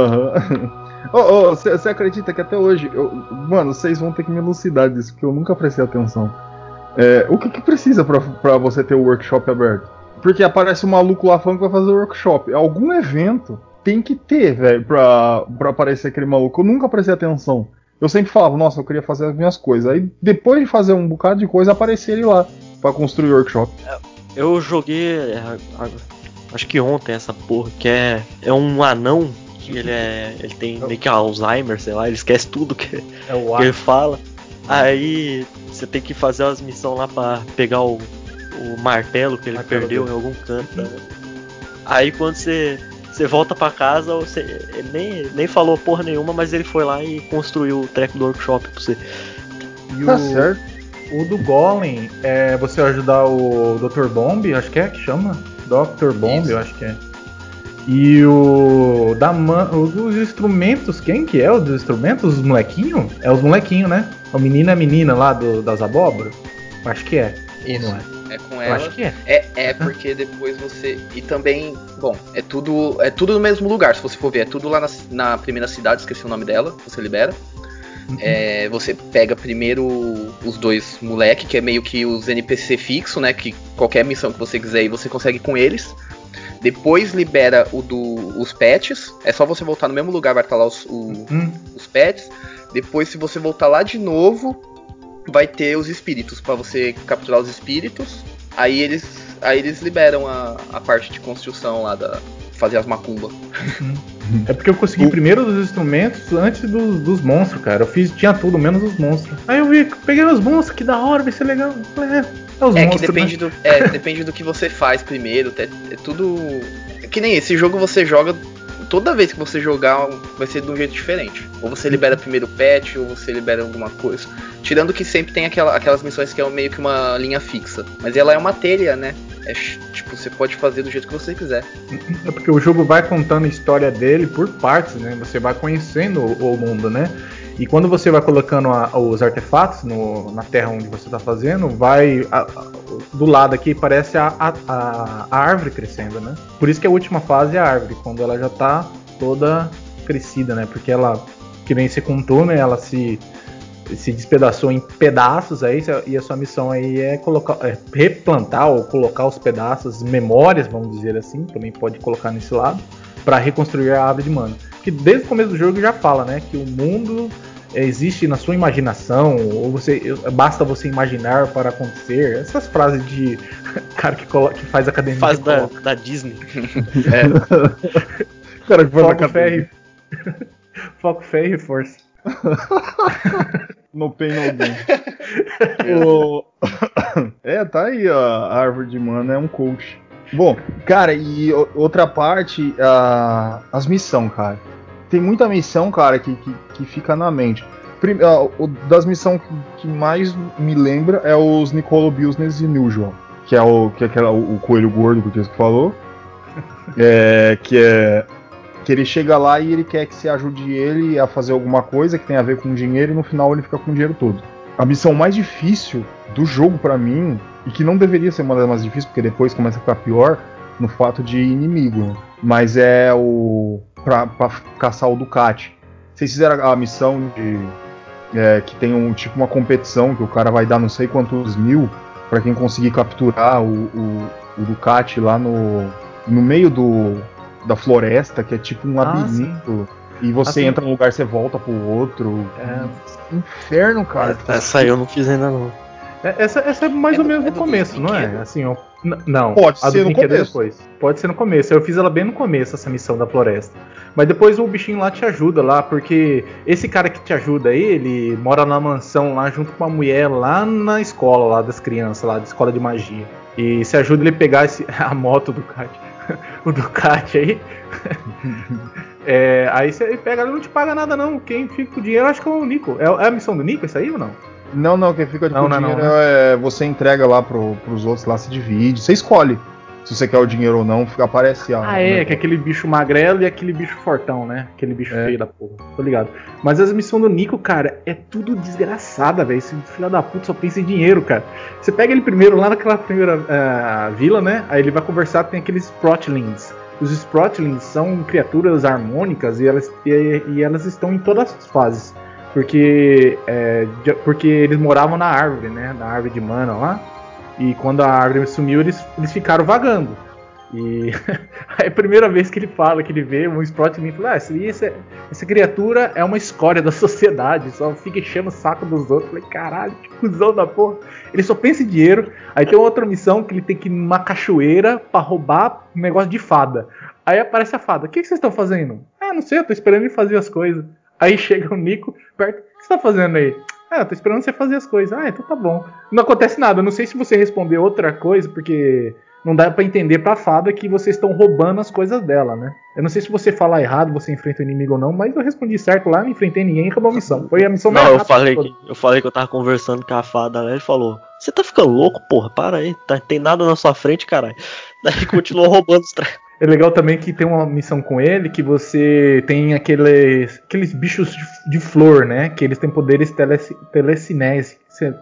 Você acredita que até hoje, mano, vocês vão ter que me elucidar disso, porque eu nunca prestei atenção. O que precisa pra você ter o workshop aberto? Porque aparece um maluco lá falando que vai fazer o workshop. Algum evento tem que ter, velho, pra aparecer aquele maluco. Eu nunca prestei atenção. Eu sempre falava, nossa, eu queria fazer as minhas coisas. Aí depois de fazer um bocado de coisa, aparecia ele lá pra construir o workshop. Eu joguei, acho que ontem essa porra, que é um anão, que ele tem meio que Alzheimer, sei lá, ele esquece tudo que ele fala. Aí você tem que fazer umas missões lá pra pegar o martelo que ele perdeu em algum canto. Né? Aí quando você volta pra casa, ele nem falou porra nenhuma, mas ele foi lá e construiu o treco do workshop pra você. Tá certo. O do Golem é você ajudar o Dr. Bomb, acho que chama? Dr. Bomb, eu acho que é. E o dos instrumentos, quem que é o dos instrumentos? Os molequinhos? É os molequinhos, né? O menino e a menina lá das abóboras? Acho que é. Isso. Não é? É com Eu ela. acho que é. É porque depois você. E também, bom, é tudo no mesmo lugar, se você for ver. É tudo lá na primeira cidade, esqueci o nome dela, você libera. Você pega primeiro os dois moleque, que é meio que os NPC fixo, né? Que qualquer missão que você quiser aí você consegue com eles. Depois libera os pets. É só você voltar no mesmo lugar, vai estar lá os pets. Depois, se você voltar lá de novo, vai ter os espíritos, pra você capturar os espíritos. Aí eles liberam a parte de construção lá, fazer as macumbas. É porque eu consegui primeiro dos instrumentos antes dos monstros, cara. Tinha tudo, menos os monstros. Aí eu peguei os monstros, que da hora, vai ser legal. Os monstros, que depende, né? Depende do que você faz primeiro. É tudo. Que nem esse jogo você joga. Toda vez que você jogar, vai ser de um jeito diferente. Ou você libera primeiro o pet, ou você libera alguma coisa. Tirando que sempre tem aquelas missões que é meio que uma linha fixa. Mas ela é uma telha, né? Tipo, você pode fazer do jeito que você quiser. É porque o jogo vai contando a história dele por partes, né? Você vai conhecendo o mundo, né? E quando você vai colocando os artefatos na terra onde você está fazendo, do lado aqui parece a árvore crescendo, né? Por isso que a última fase é a árvore, quando ela já está toda crescida, né? Porque ela, que nem você contou, né? Ela se despedaçou em pedaços aí, e a sua missão aí é replantar ou colocar os pedaços, memórias, vamos dizer assim, também pode colocar nesse lado, para reconstruir a árvore de mana. Que desde o começo do jogo já fala, né, que o mundo existe na sua imaginação, ou basta você imaginar para acontecer. Essas frases de cara que faz academia. Faz da Disney. Cara que faz academia. Foco, fé e força. No pain, no gain. Tá aí, ó, a árvore de mana é um coach. Bom, cara, e outra parte, as missões, cara. Tem muita missão, cara, que fica na mente. Das missões que mais me lembra é os Nicolo Business Unusual, que é o coelho gordo que o Tiesco falou. Que ele chega lá e ele quer que você ajude ele a fazer alguma coisa que tem a ver com dinheiro e no final ele fica com o dinheiro todo. A missão mais difícil do jogo pra mim, e que não deveria ser uma das mais difíceis, porque depois começa a ficar pior, no fato de inimigo, né? Mas é pra caçar o Ducati. Vocês fizeram a missão que tem uma competição que o cara vai dar não sei quantos mil pra quem conseguir capturar o Ducati lá no meio da floresta, que é tipo um labirinto. E você entra num lugar, você volta pro outro. Inferno, cara. Essa aí eu não fiz ainda não. Essa é mais ou menos no começo, não é? Assim, não. Pode ser no começo. Depois. Pode ser no começo. Eu fiz ela bem no começo, essa missão da floresta. Mas depois o bichinho lá te ajuda lá, porque esse cara que te ajuda aí, ele mora na mansão lá junto com uma mulher lá na escola lá das crianças, lá da escola de magia. E se ajuda ele a pegar a moto do Ducati. O Ducati aí. Aí você pega, ele não te paga nada não. Quem fica com o dinheiro, acho que é o Nico. É a missão do Nico isso aí ou não? Não, quem fica com o dinheiro você entrega lá pros outros, lá se divide. Você escolhe se você quer o dinheiro ou não, aparece lá. Que é aquele bicho magrelo e aquele bicho fortão, né? Aquele bicho feio da porra. Tô ligado. Mas as missões do Nico, cara, é tudo desgraçada, velho. Esse filho da puta só pensa em dinheiro, cara. Você pega ele primeiro lá naquela primeira vila, né? Aí ele vai conversar, tem aqueles Sprotlings. Os Sprotlings são criaturas harmônicas e elas estão em todas as fases. Porque eles moravam na árvore, né? Na árvore de mana lá. E quando a árvore sumiu, eles ficaram vagando. E aí a primeira vez que ele fala, que ele vê um Sprotling, ele fala, essa criatura é uma escória da sociedade, só fica enchendo o saco dos outros. Eu falei, caralho, que cuzão da porra. Ele só pensa em dinheiro. Aí tem outra missão que ele tem que ir numa cachoeira pra roubar um negócio de fada. Aí aparece a fada, o que vocês estão fazendo? Ah, não sei, eu tô esperando ele fazer as coisas. Aí chega o Nico perto, o que você tá fazendo aí? Ah, eu tô esperando você fazer as coisas. Ah, então tá bom. Não acontece nada, eu não sei se você responder outra coisa, porque não dá pra entender pra fada que vocês estão roubando as coisas dela, né? Eu não sei se você falar errado, você enfrenta o inimigo ou não, mas eu respondi certo lá, não enfrentei ninguém e acabou a missão. Foi a missão mais Não, rápida. eu falei que eu tava conversando com a fada, né? Ele falou, você tá ficando louco, porra, para aí, tem nada na sua frente, caralho. Daí continuou roubando os trem. É legal também que tem uma missão com ele que você tem aqueles bichos de flor, né? Que eles têm poderes telecinese.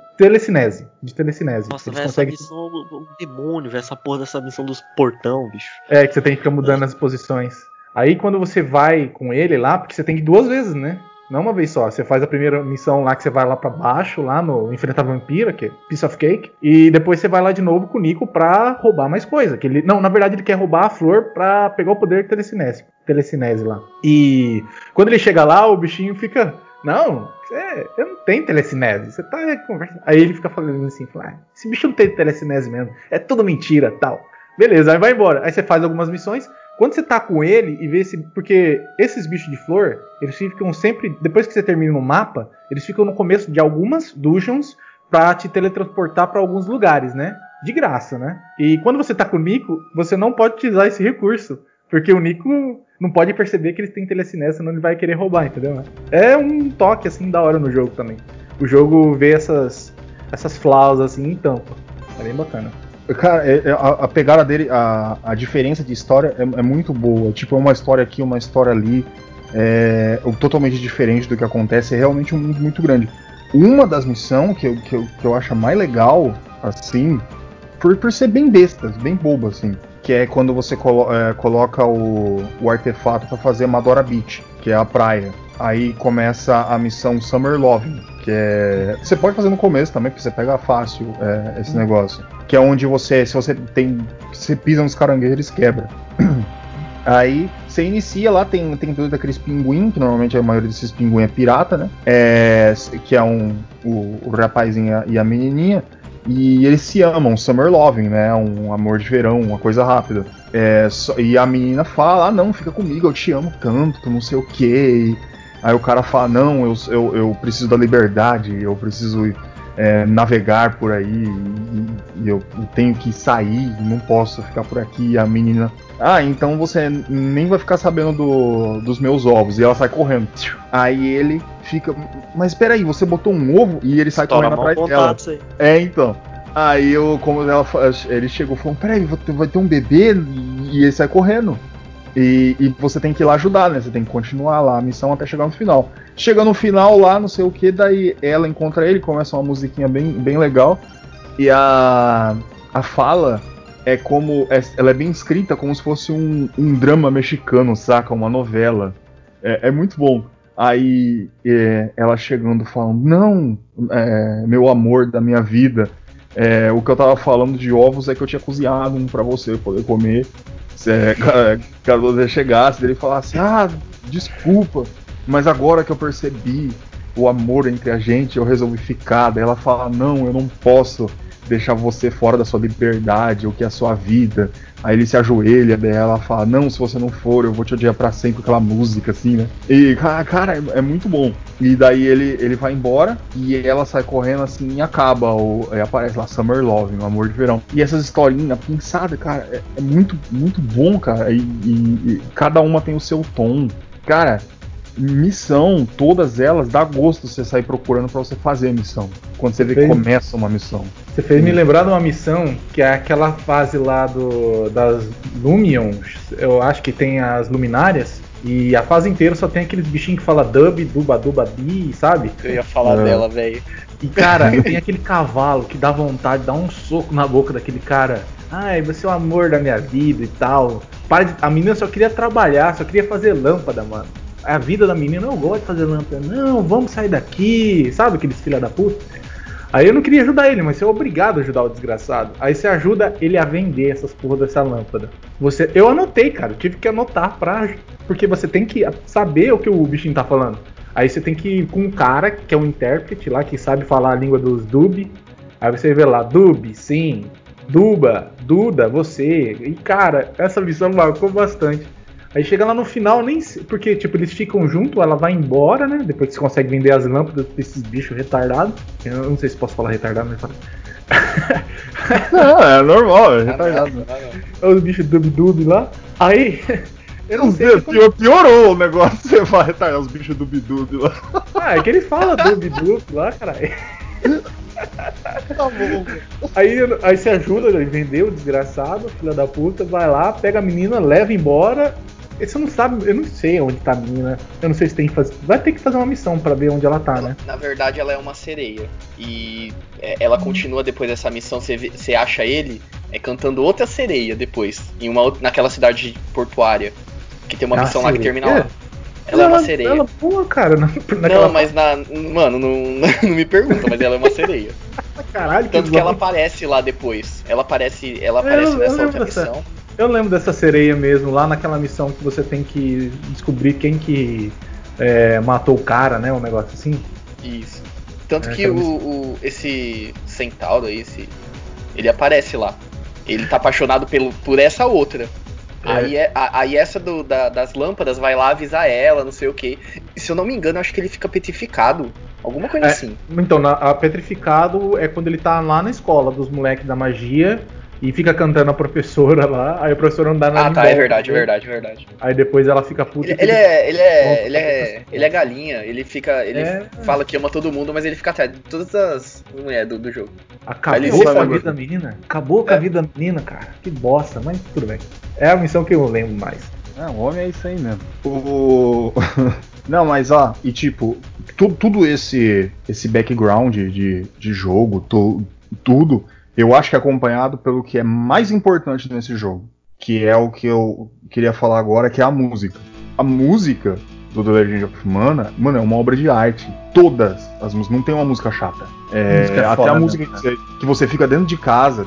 Nossa, Eles velho, conseguem... essa missão é um demônio, velho, essa porra dessa missão dos portão, bicho. É, que você tem que ficar mudando as posições. Aí quando você vai com ele lá, porque você tem que ir 2 vezes, né? Não uma vez só. Você faz a primeira missão lá que você vai lá pra baixo, lá no Enfrentar a Vampira, que é Piece of Cake. E depois você vai lá de novo com o Nico pra roubar mais coisa. Que ele, não, na verdade ele quer roubar a flor pra pegar o poder telecinese lá. E quando ele chega lá, o bichinho fica... Não, eu não tenho telecinese. Você tá conversando. Aí ele fica falando assim, esse bicho não tem telecinese mesmo. É tudo mentira, tal. Beleza, aí vai embora. Aí você faz algumas missões. Quando você tá com ele e vê esse... Porque esses bichos de flor, eles ficam sempre... Depois que você termina no mapa, eles ficam no começo de algumas dungeons pra te teletransportar pra alguns lugares, né? De graça, né? E quando você tá com o Nico, você não pode utilizar esse recurso. Porque o Nico não pode perceber que eles têm telecinese, senão ele vai querer roubar, entendeu? É um toque, assim, da hora no jogo também. O jogo vê essas flaws, assim, em tampa. É bem bacana. Cara, a pegada dele, a diferença de história é muito boa. Tipo, é uma história aqui, uma história ali. Totalmente diferente do que acontece. É realmente um mundo muito grande. Uma das missões que eu acho mais legal, assim, por ser bem bestas, bem boba, assim, que é quando você coloca o artefato pra fazer Madora Beach, que é a praia. Aí começa a missão Summer Loving, que é... Você pode fazer no começo também, porque você pega fácil esse negócio. Que é onde você, se você pisa nos caranguejos, quebra. Aí você inicia lá, tem todos aqueles pinguim, que normalmente a maioria desses pinguim é pirata, né? Que é o rapazinho e a menininha. E eles se amam, Summer Loving, né? Um amor de verão, uma coisa rápida. E a menina fala, não, fica comigo, eu te amo tanto, não sei o quê. Aí o cara fala, não, eu preciso da liberdade, eu preciso navegar por aí, e eu tenho que sair, não posso ficar por aqui. E a menina, então você nem vai ficar sabendo dos meus ovos. E ela sai correndo. Aí ele fica, mas espera aí, você botou um ovo? E ele sai correndo atrás dela. Então. Aí ele chegou e falou, peraí, vai ter um bebê? E ele sai correndo. E você tem que ir lá ajudar, né? Você tem que continuar lá a missão até chegar no final. Chega no final lá, não sei o que, daí ela encontra ele, começa uma musiquinha bem, bem legal. E a fala ela é bem escrita como se fosse um drama mexicano, saca? Uma novela. É muito bom. Aí ela chegando falando, não, meu amor da minha vida, o que eu tava falando de ovos é que eu tinha cozinhado um pra você poder comer. Caso você chegasse, ele falasse, desculpa, mas agora que eu percebi o amor entre a gente, eu resolvi ficar. Daí ela fala, não, eu não posso deixar você fora da sua liberdade, o que é a sua vida. Aí ele se ajoelha, daí ela fala, não, se você não for, eu vou te odiar pra sempre, aquela música assim, né? E, cara, é muito bom. E daí ele vai embora, e ela sai correndo assim, e acaba, aparece lá, Summer Love, um amor de verão. E essas historinhas pensadas, cara, é muito, muito bom, cara. E cada uma tem o seu tom. Cara, missão, todas elas, dá gosto você sair procurando pra você fazer a missão. Quando você vê que começa uma missão. Você fez me lembrar de uma missão que é aquela fase lá das Lumions. Eu acho que tem as luminárias. E a fase inteira só tem aqueles bichinhos que fala dub, duba, duba, bi, sabe? Eu ia falar dela, velho. E cara, tem aquele cavalo que dá vontade de dar um soco na boca daquele cara. Ai, você é o amor da minha vida e tal. A menina só queria trabalhar, só queria fazer lâmpada, mano. A vida da menina, eu gosto de fazer lâmpada. Não, vamos sair daqui. Sabe aqueles filha da puta? Aí eu não queria ajudar ele, mas você é obrigado a ajudar o desgraçado. Aí você ajuda ele a vender essas porra dessa lâmpada. Eu anotei, cara, eu tive que anotar porque você tem que saber o que o bichinho tá falando. Aí você tem que ir com um cara que é um intérprete lá, que sabe falar a língua dos Dub. Aí você vê lá, Dub, sim, Duba, Duda, você. E cara, essa missão marcou bastante. Aí chega lá no final, nem porque tipo, eles ficam juntos, ela vai embora, né? Depois que você consegue vender as lâmpadas pra esses bichos retardados. Eu não sei se posso falar retardado, mas fala. Não, é normal, é retardado. Os bichos dub-dub lá. Aí. Eu não sei. Piorou o negócio, você vai retardar os bichos dub-dub lá. Ah, é que ele fala dub-dub lá, caralho. Tá bom. Aí você ajuda ele a vender o desgraçado, filha da puta, vai lá, pega a menina, leva embora. E você não sabe, eu não sei onde tá a menina. Eu não sei se tem que fazer. Vai ter que fazer uma missão pra ver onde ela tá, né? Na verdade, ela é uma sereia. E ela continua depois dessa missão. Você acha ele cantando outra sereia depois. Naquela cidade portuária. Que tem uma missão lá que termina lá. Ela é uma sereia. Ela boa, cara. Não, mas mano, não me pergunta, mas ela é uma sereia. Caralho, tanto que ela aparece lá depois. Ela aparece nessa outra missão. Eu lembro dessa sereia mesmo, lá naquela missão que você tem que descobrir quem que matou o cara, né? Um negócio assim. Isso. Tanto que esse centauro aí, ele aparece lá. Ele tá apaixonado por essa outra. Aí essa das lâmpadas vai lá avisar ela, não sei o que. E se eu não me engano, eu acho que ele fica petrificado. Alguma coisa assim. Então, a petrificado é quando ele tá lá na escola dos moleques da magia e fica cantando a professora lá, aí a professora não dá nada. Ah, tá, é verdade. Aí depois ela fica puta. Ele é galinha, ele fala que ama todo mundo, mas ele fica atrás de todas as mulheres do jogo. Acabou com a vida da menina? Acabou com a vida da menina, cara. Que bosta, mas tudo bem. É a missão que eu lembro mais. O homem é isso aí mesmo. Não, mas e tipo, tudo esse background de jogo, tudo, eu acho que é acompanhado pelo que é mais importante nesse jogo, que é o que eu queria falar agora, que é a música. A música do The Legend of Mana, mano, é uma obra de arte. Todas as músicas, não tem uma música chata. Até a música que você fica dentro de casa.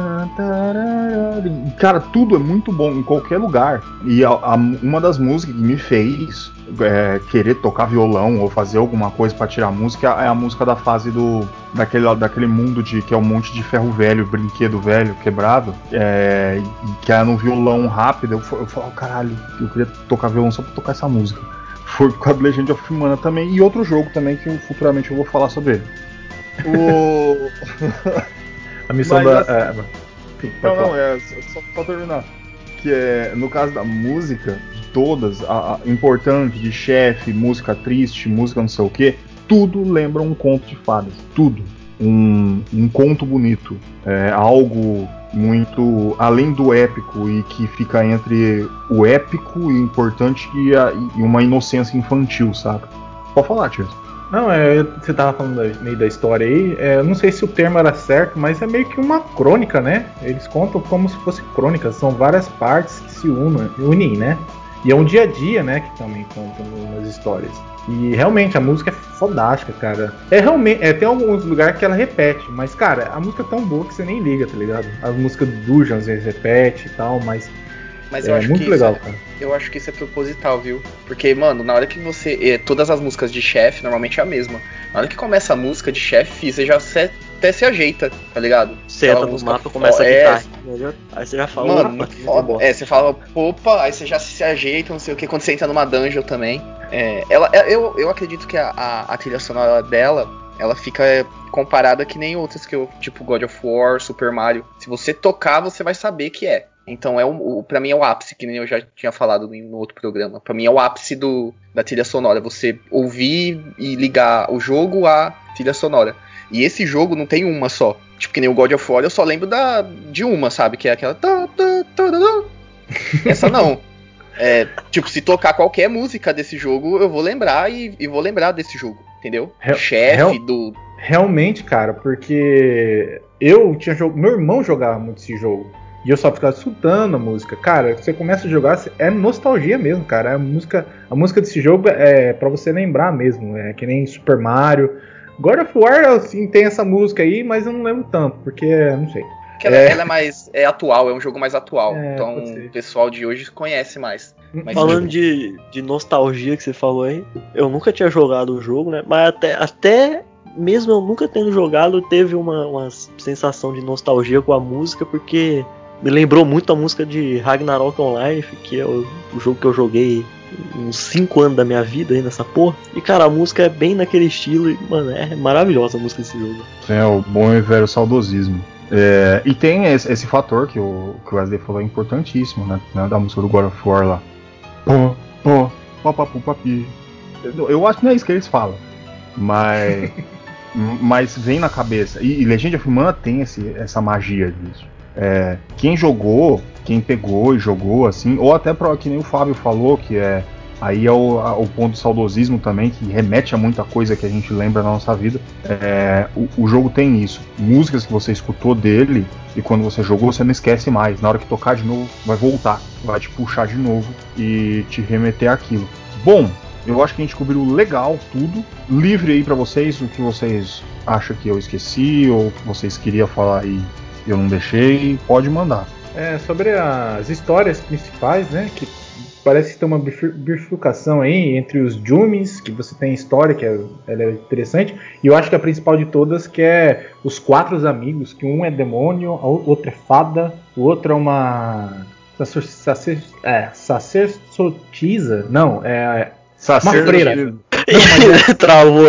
Cara, tudo é muito bom em qualquer lugar. E uma das músicas que me fez querer tocar violão ou fazer alguma coisa pra tirar a música é a música da fase daquele mundo que é um monte de ferro velho, brinquedo velho, quebrado, que é no violão rápido. Eu falo, caralho, eu queria tocar violão só pra tocar essa música. Foi por causa do Legend of Mana também, e outro jogo também que futuramente eu vou falar sobre ele. A missão só terminar. Que é, no caso da música, de todas, a importante, de chefe, música triste, música não sei o que, tudo lembra um conto de fadas. Tudo. Um conto bonito. Algo muito além do épico e que fica entre o épico e importante e uma inocência infantil, saca? Pode falar, tio. Não, você tava falando meio da história aí, eu não sei se o termo era certo, mas é meio que uma crônica, né? Eles contam como se fosse crônica, são várias partes que se unem, né? E é um dia a dia, né, que também contam nas histórias. E realmente a música é fodástica, cara. Tem alguns lugares que ela repete, mas, cara, a música é tão boa que você nem liga, tá ligado? As músicas do Dungeon às vezes repete e tal, mas eu acho muito legal, cara. Eu acho que isso é proposital, viu? Porque, mano, na hora que você... todas as músicas de chefe normalmente é a mesma. Na hora que começa a música de chefe, você já até se ajeita, tá ligado? Você entra no mapa e começa a gritar. Aí você já fala, mano, muito foda. Você fala, opa, aí você já se ajeita, não sei o que, quando você entra numa dungeon também. Eu acredito que a trilha sonora dela, ela fica comparada que nem outras que eu, tipo God of War, Super Mario. Se você tocar, você vai saber que é. Então pra mim é o ápice, que nem eu já tinha falado no outro programa. Pra mim é o ápice da trilha sonora. Você ouvir e ligar o jogo à trilha sonora. E esse jogo não tem uma só. Tipo, que nem o God of War, eu só lembro de uma, sabe? Que é aquela... Essa não. Tipo, se tocar qualquer música desse jogo, eu vou lembrar e vou lembrar desse jogo. Entendeu? Realmente, cara, porque meu irmão jogava muito esse jogo. E eu só ficava escutando a música. Cara, você começa a jogar, é nostalgia mesmo, cara. A música desse jogo é pra você lembrar mesmo. É que nem Super Mario. God of War, assim, tem essa música aí, mas eu não lembro tanto, porque, não sei. Porque ela é mais atual, é um jogo mais atual. Então pode ser. o pessoal de hoje conhece mais. Mas Falando de nostalgia que você falou aí, eu nunca tinha jogado o jogo, né? Mas até mesmo eu nunca tendo jogado, teve uma sensação de nostalgia com a música, porque me lembrou muito a música de Ragnarok Online, que é o jogo que eu joguei uns 5 anos da minha vida aí nessa porra. E cara, a música é bem naquele estilo e, mano, é maravilhosa a música desse jogo. É o bom e velho saudosismo. E tem esse fator que o Wesley falou, é importantíssimo, né? Da música do God of War lá. Pô, papapu, papi. Eu acho que não é isso que eles falam, mas vem na cabeça. E Legend of Mana tem essa magia disso. Quem jogou, quem pegou e jogou assim, ou até que nem o Fábio falou, que aí é o ponto do saudosismo também, que remete a muita coisa que a gente lembra na nossa vida. O jogo tem isso. Músicas que você escutou dele e quando você jogou, você não esquece mais. Na hora que tocar de novo, vai voltar, vai te puxar de novo e te remeter àquilo. Bom, eu acho que a gente cobriu legal tudo. Livre aí pra vocês o que vocês acham que eu esqueci ou que vocês queriam falar e eu não deixei. Pode mandar. Sobre as histórias principais, né? Que parece que tem uma bifurcação aí entre os Jumis, que você tem história, que ela é interessante, e eu acho que a principal de todas, que é os 4 amigos, que um é demônio, o outro é fada, o outro é uma sacerdotisa, não, uma freira. Não, mas travou.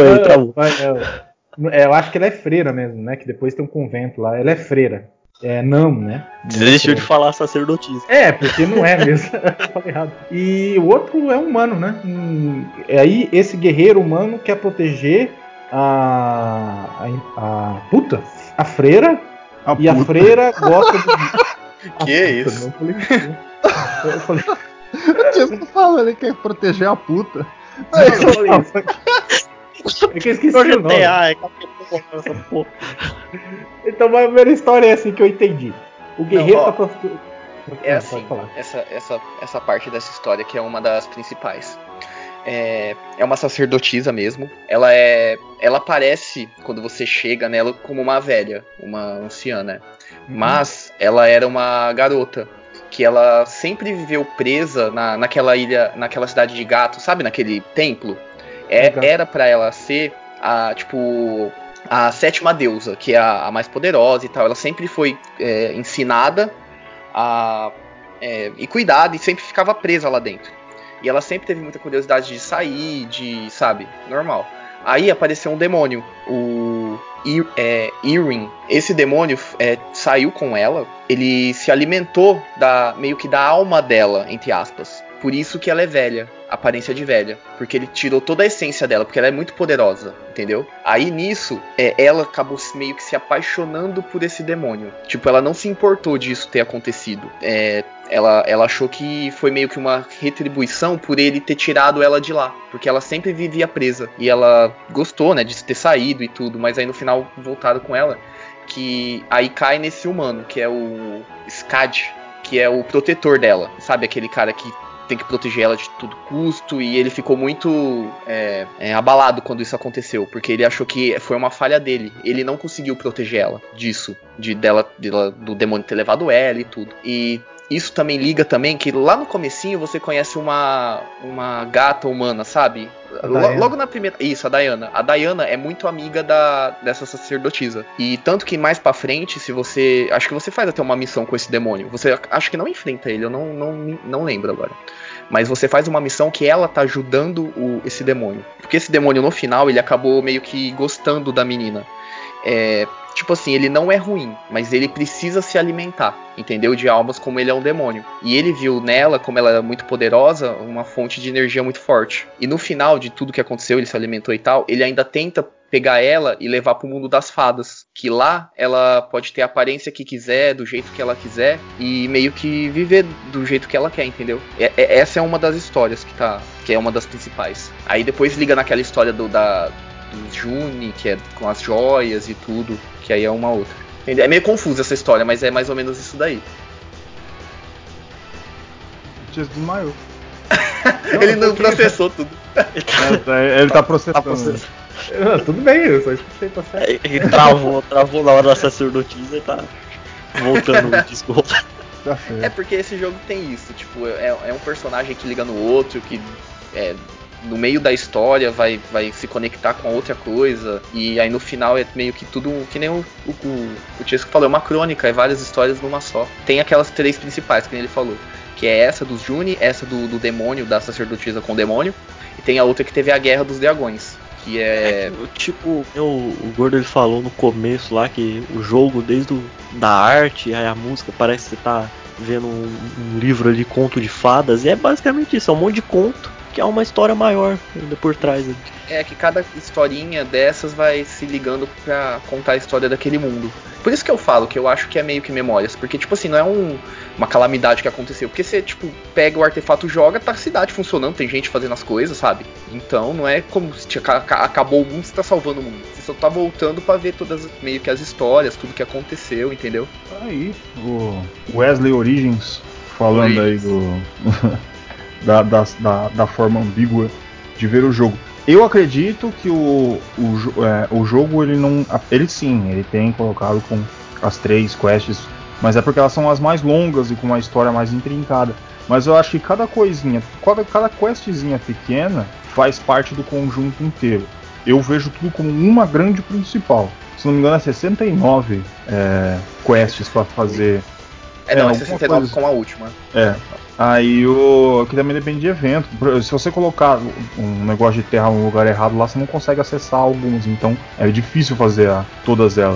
Eu acho que ela é freira mesmo, né? Que depois tem um convento lá, ela é freira. Não, né? Desistiu de falar sacerdotisa. Porque não é mesmo. Eu falei errado. E o outro é humano, né? Aí esse guerreiro humano quer proteger a freira. A freira gosta de. Que é isso? Eu falei. Você fala, ele quer proteger a puta. Eu falei isso. É que eu esqueci o nome. Essa porra. Então a primeira história é assim que eu entendi. O guerreiro tá procurando. É assim, essa parte dessa história que é uma das principais. É uma sacerdotisa mesmo. Ela aparece quando você chega nela como uma velha, uma anciã, né? Mas ela era uma garota que ela sempre viveu presa naquela ilha, naquela cidade de gato, sabe, naquele templo. Era pra ela ser a 7ª deusa, que é a mais poderosa e tal. Ela sempre foi ensinada e cuidada e sempre ficava presa lá dentro. E ela sempre teve muita curiosidade de sair, sabe, normal. Aí apareceu um demônio, o Irwin. Esse demônio saiu com ela, ele se alimentou meio que da alma dela, entre aspas. Por isso que ela é velha, aparência de velha. Porque ele tirou toda a essência dela, porque ela é muito poderosa, entendeu? Aí nisso, ela acabou meio que se apaixonando por esse demônio. Tipo, ela não se importou disso ter acontecido. Ela achou que foi meio que uma retribuição por ele ter tirado ela de lá. Porque ela sempre vivia presa. E ela gostou, né, de ter saído e tudo. Mas aí no final voltaram com ela. Que aí cai nesse humano, que é o Skad, que é o protetor dela. Sabe, aquele cara que tem que proteger ela de todo custo, e ele ficou muito abalado quando isso aconteceu, porque ele achou que foi uma falha dele. Ele não conseguiu proteger ela disso, do demônio ter levado ela e tudo. E isso também liga também que lá no comecinho você conhece uma gata humana, sabe? Logo na primeira... Isso, a Diana. A Diana é muito amiga dessa sacerdotisa. E tanto que mais pra frente, se você... Acho que você faz até uma missão com esse demônio. Você acho que não enfrenta ele, eu não lembro agora. Mas você faz uma missão que ela tá ajudando esse demônio. Porque esse demônio no final, ele acabou meio que gostando da menina. Tipo assim, ele não é ruim, mas ele precisa se alimentar, entendeu? De almas, como ele é um demônio. E ele viu nela, como ela é muito poderosa, uma fonte de energia muito forte. E no final de tudo que aconteceu, ele se alimentou e tal, ele ainda tenta pegar ela e levar pro mundo das fadas. Que lá ela pode ter a aparência que quiser, do jeito que ela quiser, e meio que viver do jeito que ela quer, entendeu? Essa é uma das histórias que é uma das principais. Aí depois liga naquela história dos Juni, que é com as joias e tudo, que aí é uma outra. É meio confusa essa história, mas é mais ou menos isso daí. Tias desmaiou. Ele não processou tudo. Ele tá processando. Tudo bem, eu só escutei, tá certo. Ele travou na hora da sacerdotisa e tá voltando o disco. Tá certo. É porque esse jogo tem isso, tipo, é um personagem que liga no outro, que no meio da história vai se conectar com outra coisa, e aí no final é meio que tudo, que nem o Chesco falou, é uma crônica, é várias histórias numa só. Tem aquelas 3 principais, que nem ele falou, que é essa dos Juni, essa do demônio, da sacerdotisa com o demônio, e tem a outra que teve a Guerra dos Dragões, que tipo, o Gordo ele falou no começo lá que o jogo, desde da arte, aí a música, parece que você tá vendo um livro ali, conto de fadas, e é basicamente isso, é um monte de conto, que é uma história maior ainda por trás. É que cada historinha dessas vai se ligando pra contar a história daquele mundo. Por isso que eu falo que eu acho que é meio que memórias. Porque, tipo assim, não é uma calamidade que aconteceu. Porque você, tipo, pega o artefato, joga, tá a cidade funcionando, tem gente fazendo as coisas, sabe? Então não é como se acabou o mundo e você tá salvando o mundo. Você só tá voltando pra ver todas, meio que as histórias, tudo que aconteceu, entendeu? Aí, o Wesley Origins falando aí da forma ambígua de ver o jogo. Eu acredito que o jogo, ele tem colocado com as 3 quests, mas é porque elas são as mais longas e com uma história mais intrincada. Mas eu acho que cada coisinha, cada questzinha pequena faz parte do conjunto inteiro. Eu vejo tudo como uma grande principal. Se não me engano, é 69 quests para fazer. Não, é 69 com a última. Aí que também depende de evento. Se você colocar um negócio de terra no lugar errado lá, você não consegue acessar alguns. Então é difícil fazer todas elas.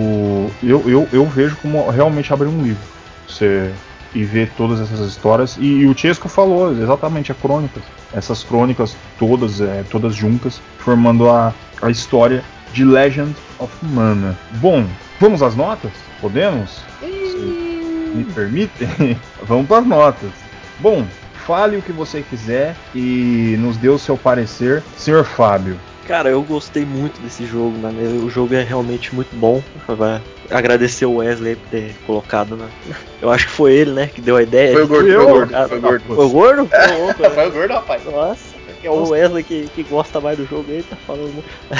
Eu vejo como realmente abrir um livro. Você e ver todas essas histórias. E o Chesco falou exatamente, é crônicas. Essas crônicas todas juntas, formando a história de Legend of Mana. Bom, vamos às notas? Podemos? Me permitem? Vamos para as notas. Bom, fale o que você quiser e nos dê o seu parecer, Sr. Fábio. Cara, eu gostei muito desse jogo, mano. O jogo é realmente muito bom. Vai agradecer o Wesley por ter colocado, né? Eu acho que foi ele, né, que deu a ideia. Foi o Gordo, foi o Gordo. Foi o Gordo? Foi o Gordo, rapaz. Nossa, é o Wesley que gosta mais do jogo aí, tá falando.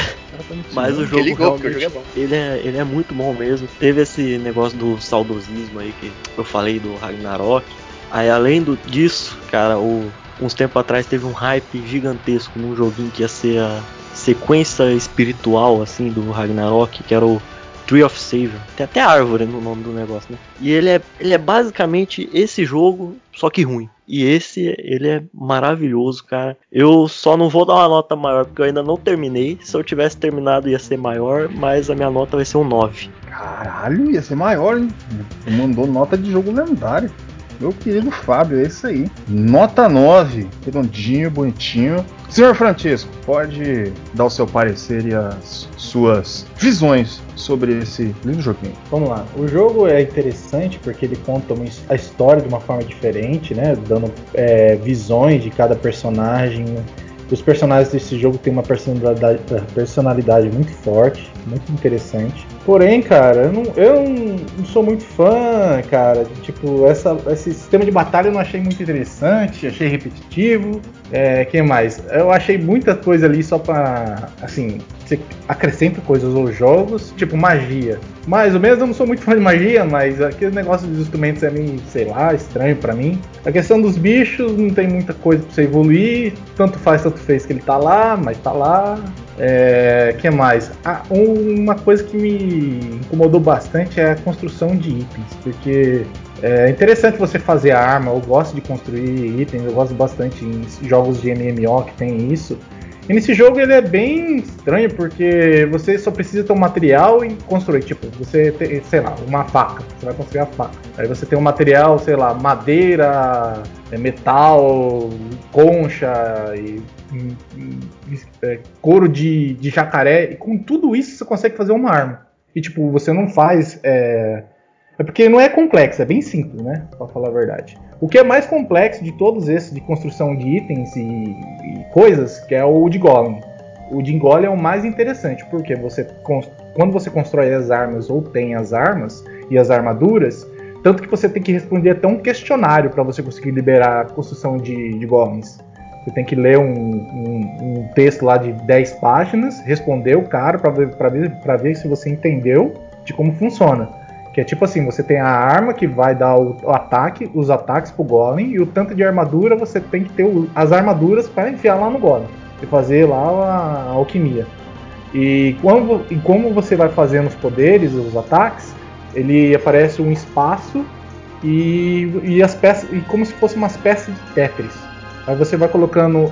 Mas o jogo ligou, porque o jogo é bom. Ele é muito bom mesmo. Teve esse negócio do saudosismo aí que eu falei do Ragnarok. Aí além disso, cara, uns tempos atrás teve um hype gigantesco num joguinho que ia ser a sequência espiritual assim do Ragnarok, que era o Tree of Savior. Tem até árvore no nome do negócio, né? E ele é basicamente esse jogo, só que ruim. E ele é maravilhoso, cara. Eu só não vou dar uma nota maior, porque eu ainda não terminei. Se eu tivesse terminado ia ser maior, mas a minha nota vai ser um 9. Caralho, ia ser maior, hein? Você mandou nota de jogo lendário. Meu querido Fábio, é isso aí. Nota 9, redondinho, bonitinho. Senhor Francesco, pode dar o seu parecer e as suas visões sobre esse lindo joguinho. Vamos lá. O jogo é interessante porque ele conta a história de uma forma diferente, né? Dando visões de cada personagem. Os personagens desse jogo têm uma personalidade muito forte, muito interessante. Porém, cara, eu não sou muito fã, cara. Tipo, esse sistema de batalha eu não achei muito interessante, achei repetitivo. Que mais? Eu achei muita coisa ali só pra, assim, você acrescenta coisas aos jogos, tipo magia. Mais ou menos, eu não sou muito fã de magia, mas aquele negócio dos instrumentos é meio, sei lá, estranho pra mim. A questão dos bichos, não tem muita coisa pra você evoluir. Tanto faz, tanto fez que ele tá lá, mas tá lá. Que mais? Uma coisa que me incomodou bastante é a construção de itens, porque é interessante você fazer a arma. Eu gosto de construir itens, eu gosto bastante em jogos de MMO que tem isso. E nesse jogo ele é bem estranho, porque você só precisa ter um material e construir. Tipo, você tem, sei lá, uma faca, você vai construir a faca. Aí você tem um material, sei lá, madeira, metal, concha e couro de jacaré. E com tudo isso você consegue fazer uma arma. E tipo, você não faz... É porque não é complexo, é bem simples, né? Pra falar a verdade. O que é mais complexo de todos esses de construção de itens e coisas, que é o de Golem. O de Golem é o mais interessante, porque quando você constrói as armas ou tem as armas e as armaduras, tanto que você tem que responder até um questionário para você conseguir liberar a construção de Golems. Você tem que ler um texto lá de 10 páginas, responder o cara pra ver se você entendeu de como funciona. Que é tipo assim, você tem a arma que vai dar o ataque, os ataques pro golem, e o tanto de armadura você tem que ter as armaduras para enfiar lá no golem e fazer lá a alquimia. E como você vai fazendo os poderes, os ataques, ele aparece um espaço e as peças, e como se fosse umas peças de Tetris. Aí você vai colocando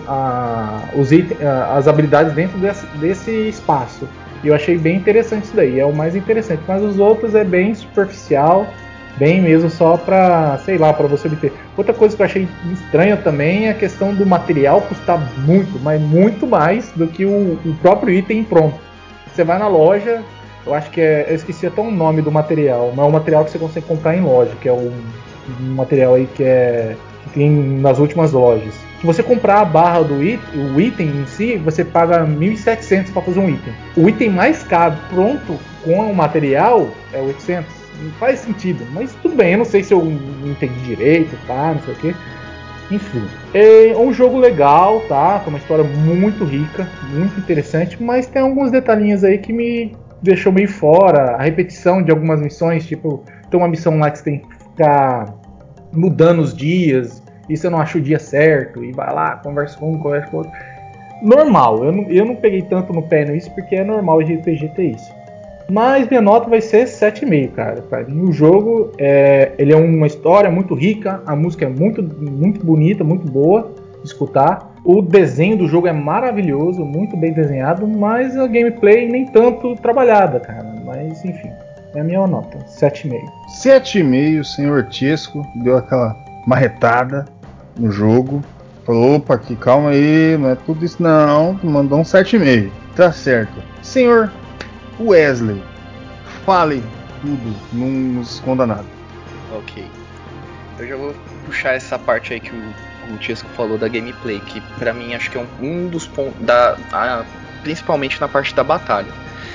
as habilidades dentro desse espaço. E eu achei bem interessante isso daí, é o mais interessante. Mas os outros é bem superficial, bem mesmo só pra, sei lá, pra você obter. Outra coisa que eu achei estranha também é a questão do material custar muito, mas muito mais do que o próprio item pronto. Você vai na loja, eu acho que eu esqueci até o nome do material, mas é um material que você consegue comprar em loja, que é um material aí que tem nas últimas lojas. Se você comprar a barra o item em si, você paga 1.700 para fazer um item. O item mais caro pronto com o material é 800. Não faz sentido, mas tudo bem, eu não sei se eu entendi direito, tá, não sei o que. Enfim, é um jogo legal, tá? Com uma história muito rica, muito interessante, mas tem alguns detalhinhos aí que me deixou meio fora. A repetição de algumas missões, tipo, tem uma missão lá que você tem que ficar mudando os dias, e você não acha o dia certo, e vai lá, conversa com um, conversa com outro. Normal, eu não peguei tanto no pé nisso, porque é normal de RPG ter isso. Mas minha nota vai ser 7,5, cara. Pra mim, o jogo ele é uma história muito rica, a música é muito, muito bonita, muito boa de escutar. O desenho do jogo é maravilhoso, muito bem desenhado, mas a gameplay nem tanto trabalhada, cara. Mas enfim, é a minha nota, 7,5. 7,5, o senhor Tiesco deu aquela marretada no jogo. Falou, opa, aqui, calma aí, não é tudo isso não, mandou um 7,5. Tá certo. Senhor Wesley, fale tudo, não nos esconda nada. Ok. Eu já vou puxar essa parte aí que o Tiesco falou da gameplay, que pra mim acho que é um dos pontos, principalmente na parte da batalha.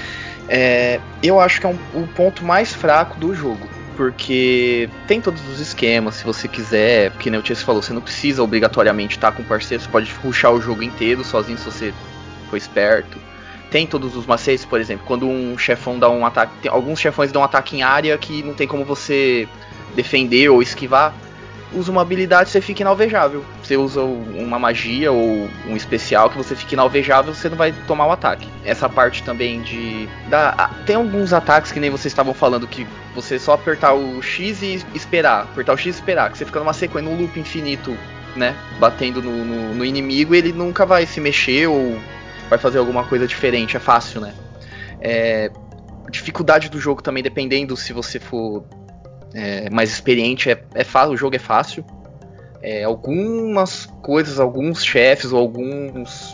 Eu acho que é o ponto mais fraco do jogo, porque tem todos os esquemas, se você quiser, porque nem o Tiesco falou, você não precisa obrigatoriamente estar com um parceiro, você pode rushar o jogo inteiro sozinho se você for esperto. Tem todos os macetes, por exemplo, quando um chefão dá um ataque, alguns chefões dão um ataque em área que não tem como você defender ou esquivar. Usa uma habilidade, você fica inalvejável. Você usa uma magia ou um especial que você fica inalvejável, você não vai tomar o ataque. Essa parte também tem alguns ataques que nem vocês estavam falando, que você só apertar o X e esperar. Apertar o X e esperar, que você fica numa sequência, num loop infinito, né? Batendo no inimigo, ele nunca vai se mexer ou vai fazer alguma coisa diferente, é fácil, né? Dificuldade do jogo também, dependendo se você for mais experiente, o jogo é fácil. Algumas coisas, alguns chefes ou alguns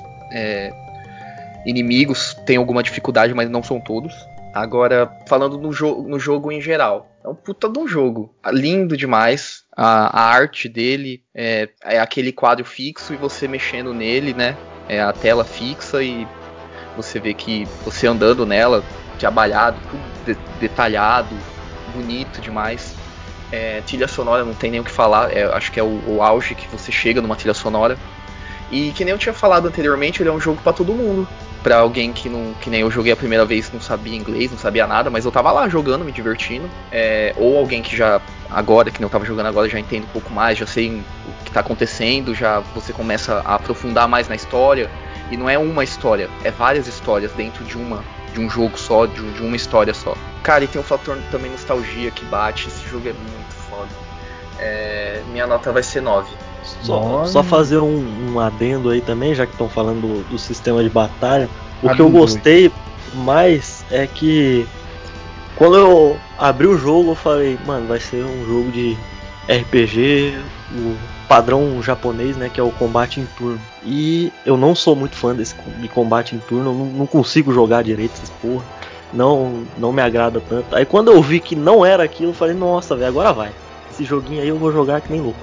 inimigos têm alguma dificuldade, mas não são todos. Agora, falando no jogo em geral, é um puta de um jogo, lindo demais. A arte dele é aquele quadro fixo e você mexendo nele, né? É a tela fixa e você vê que você andando nela, trabalhado, tudo detalhado, bonito demais. Trilha sonora, não tem nem o que falar, acho que é o auge que você chega numa trilha sonora. E que nem eu tinha falado anteriormente, ele é um jogo pra todo mundo. Pra alguém que nem eu joguei a primeira vez, não sabia inglês, não sabia nada, mas eu tava lá jogando, me divertindo. Ou alguém que já, agora, que nem eu tava jogando agora, já entende um pouco mais, já sei o que tá acontecendo, já você começa a aprofundar mais na história. E não é uma história, é várias histórias dentro de um jogo só, de uma história só. Cara, e tem um fator também nostalgia que bate, esse jogo é muito foda. Minha nota vai ser 9. Só fazer um adendo aí também, já que estão falando do sistema de batalha. O que eu gostei mais é que quando eu abri o jogo eu falei, mano, vai ser um jogo de RPG, o padrão japonês, né, que é o combate em turno. E eu não sou muito fã de combate em turno, não consigo jogar direito essas porra. Não me agrada tanto. Aí quando eu vi que não era aquilo, eu falei, nossa, velho, agora vai. Esse joguinho aí eu vou jogar que nem louco.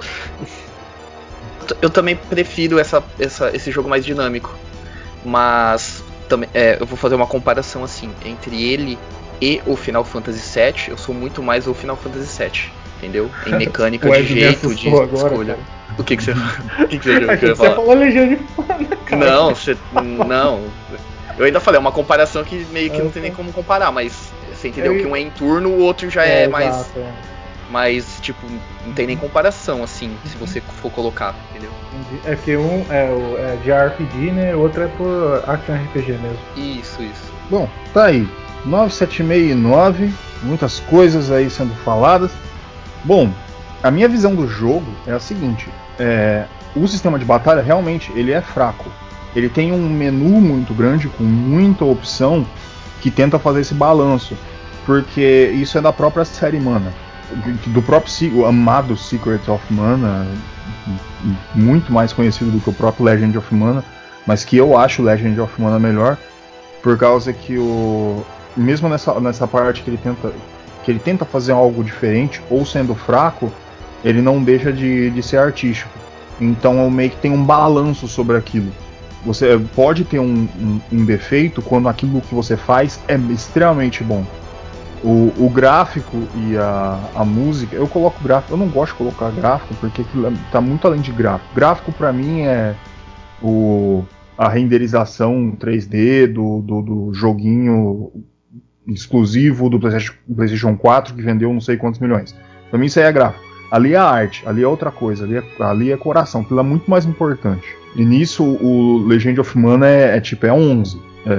Eu também prefiro esse jogo mais dinâmico. Mas eu vou fazer uma comparação assim, entre ele e o Final Fantasy VII, eu sou muito mais o Final Fantasy VII, entendeu? Em mecânica de jeito, de escolha. O que você jogou? Você falou Legião de Mana, cara. Não. Eu ainda falei, é uma comparação que meio que não tem nem como comparar, mas você entendeu que um é em turno, o outro já é mais... Exato, é. Mas, tipo, não tem nem comparação, assim, se você for colocar, entendeu? É que um é de RPG, né? O outro é por Action RPG mesmo. Isso. Bom, tá aí. 976 e 9, muitas coisas aí sendo faladas. Bom, a minha visão do jogo é a seguinte: o sistema de batalha realmente ele é fraco. Ele tem um menu muito grande com muita opção que tenta fazer esse balanço, porque isso é da própria série Mana, do próprio amado Secret of Mana, muito mais conhecido do que o próprio Legend of Mana, mas que eu acho o Legend of Mana melhor, por causa que mesmo nessa parte que ele tenta fazer algo diferente, ou sendo fraco, ele não deixa de ser artístico. Então meio que tem um balanço sobre aquilo. Você pode ter um defeito quando aquilo que você faz é extremamente bom. O gráfico e a música, eu coloco gráfico, eu não gosto de colocar gráfico porque tá muito além de gráfico. Gráfico pra mim é a renderização 3D do joguinho exclusivo do PlayStation 4 que vendeu não sei quantos milhões. Pra mim isso aí é gráfico. Ali é arte, ali é outra coisa, ali é coração, aquilo é muito mais importante. E nisso o Legend of Mana é 11.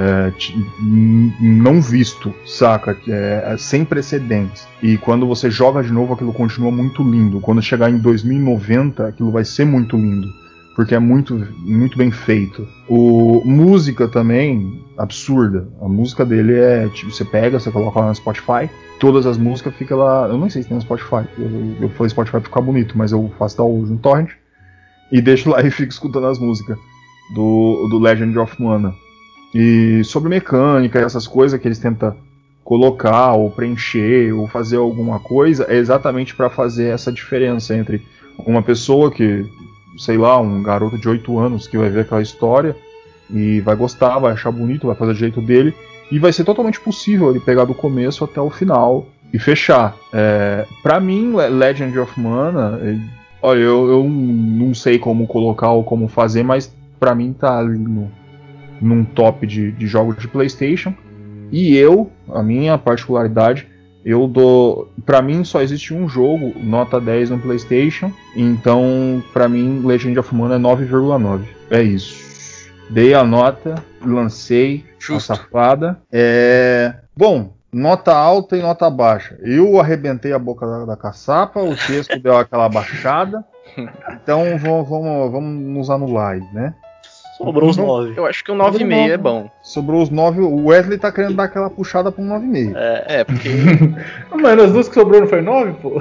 Não visto, saca? Sem precedentes. E quando você joga de novo, aquilo continua muito lindo. Quando chegar em 2090, aquilo vai ser muito lindo, porque é muito, muito bem feito. Música também, absurda. A música dele é, tipo, você pega, você coloca lá no Spotify, todas as músicas ficam lá. Eu não sei se tem no Spotify, eu falei Spotify pra ficar bonito, mas eu faço download no torrent e deixo lá e fico escutando as músicas do Legend of Mana. E sobre mecânica, essas coisas que eles tentam colocar ou preencher ou fazer alguma coisa, é exatamente para fazer essa diferença entre uma pessoa que, sei lá, um garoto de 8 anos que vai ver aquela história e vai gostar, vai achar bonito, vai fazer do jeito dele, e vai ser totalmente possível ele pegar do começo até o final e fechar. Pra mim, Legend of Mana, olha, eu não sei como colocar ou como fazer, mas pra mim tá ali num top de jogos de PlayStation. E a minha particularidade, pra mim só existe um jogo nota 10 no PlayStation, então pra mim Legend of Mana é 9,9. É isso. Dei a nota, lancei Justo. a safada. Bom, nota alta e nota baixa. Eu arrebentei a boca da caçapa, o texto deu aquela baixada. Então vamos nos anular aí, né? Sobrou os 9. Eu acho que o 9,5 é bom. Sobrou os 9. O Wesley tá querendo dar aquela puxada pra um 9,5. Porque... Mas as duas que sobrou não foi 9, pô?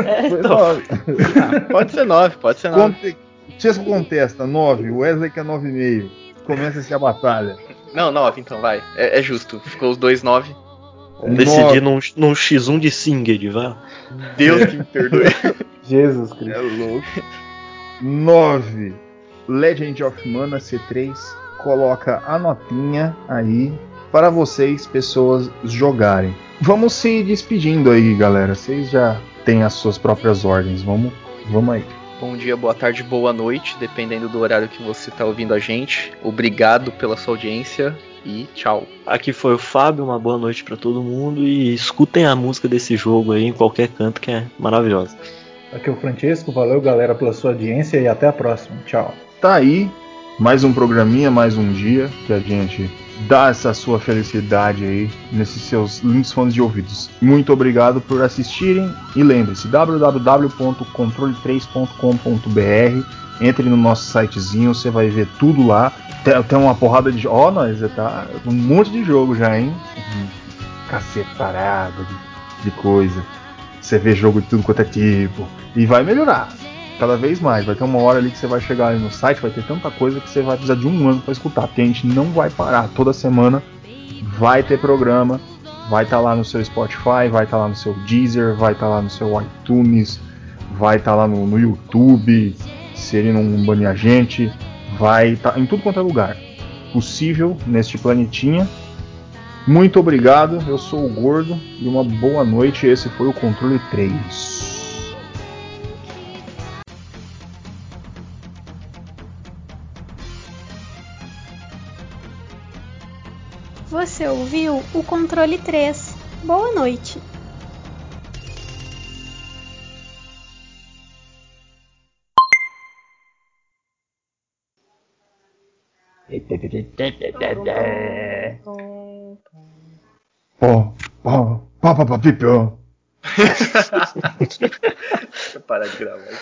Então. Pode ser 9, pode ser 9. Chesco contesta, 9. O Wesley quer 9,5. Começa-se a batalha. Não, 9 então, vai. É justo. Ficou os dois 9. Vamos decidir num X1 de Singed, vai. Deus que me perdoe. Jesus Cristo. É louco. 9. Legend of Mana C3 coloca a notinha aí para vocês, pessoas, jogarem. Vamos se despedindo aí, galera. Vocês já têm as suas próprias ordens. Vamos aí. Bom dia, boa tarde, boa noite, dependendo do horário que você está ouvindo a gente. Obrigado pela sua audiência e tchau. Aqui foi o Fábio, uma boa noite para todo mundo e escutem a música desse jogo aí em qualquer canto que é maravilhosa. Aqui é o Francesco, valeu galera pela sua audiência e até a próxima. Tchau. Tá aí, mais um programinha, mais um dia que a gente dá essa sua felicidade aí nesses seus lindos fones de ouvidos. Muito obrigado por assistirem e lembre-se, www.controle3.com.br. Entre no nosso sitezinho, você vai ver tudo lá. Tem uma porrada de... nós tá um monte de jogo já, hein? Cacetarada de coisa. Você vê jogo de tudo quanto é tipo. E vai melhorar. Cada vez mais, vai ter uma hora ali que você vai chegar ali no site, vai ter tanta coisa que você vai precisar de um ano para escutar, porque a gente não vai parar, toda semana vai ter programa, vai estar lá no seu Spotify, vai estar lá no seu Deezer, vai estar lá no seu iTunes, vai estar lá no YouTube, se ele não banir a gente, vai estar em tudo quanto é lugar possível neste planetinha. Muito obrigado, eu sou o Gordo e uma boa noite, esse foi o Controle 3. Você ouviu o Controle 3. Boa noite. Pipio. Deixa eu parar de gravar.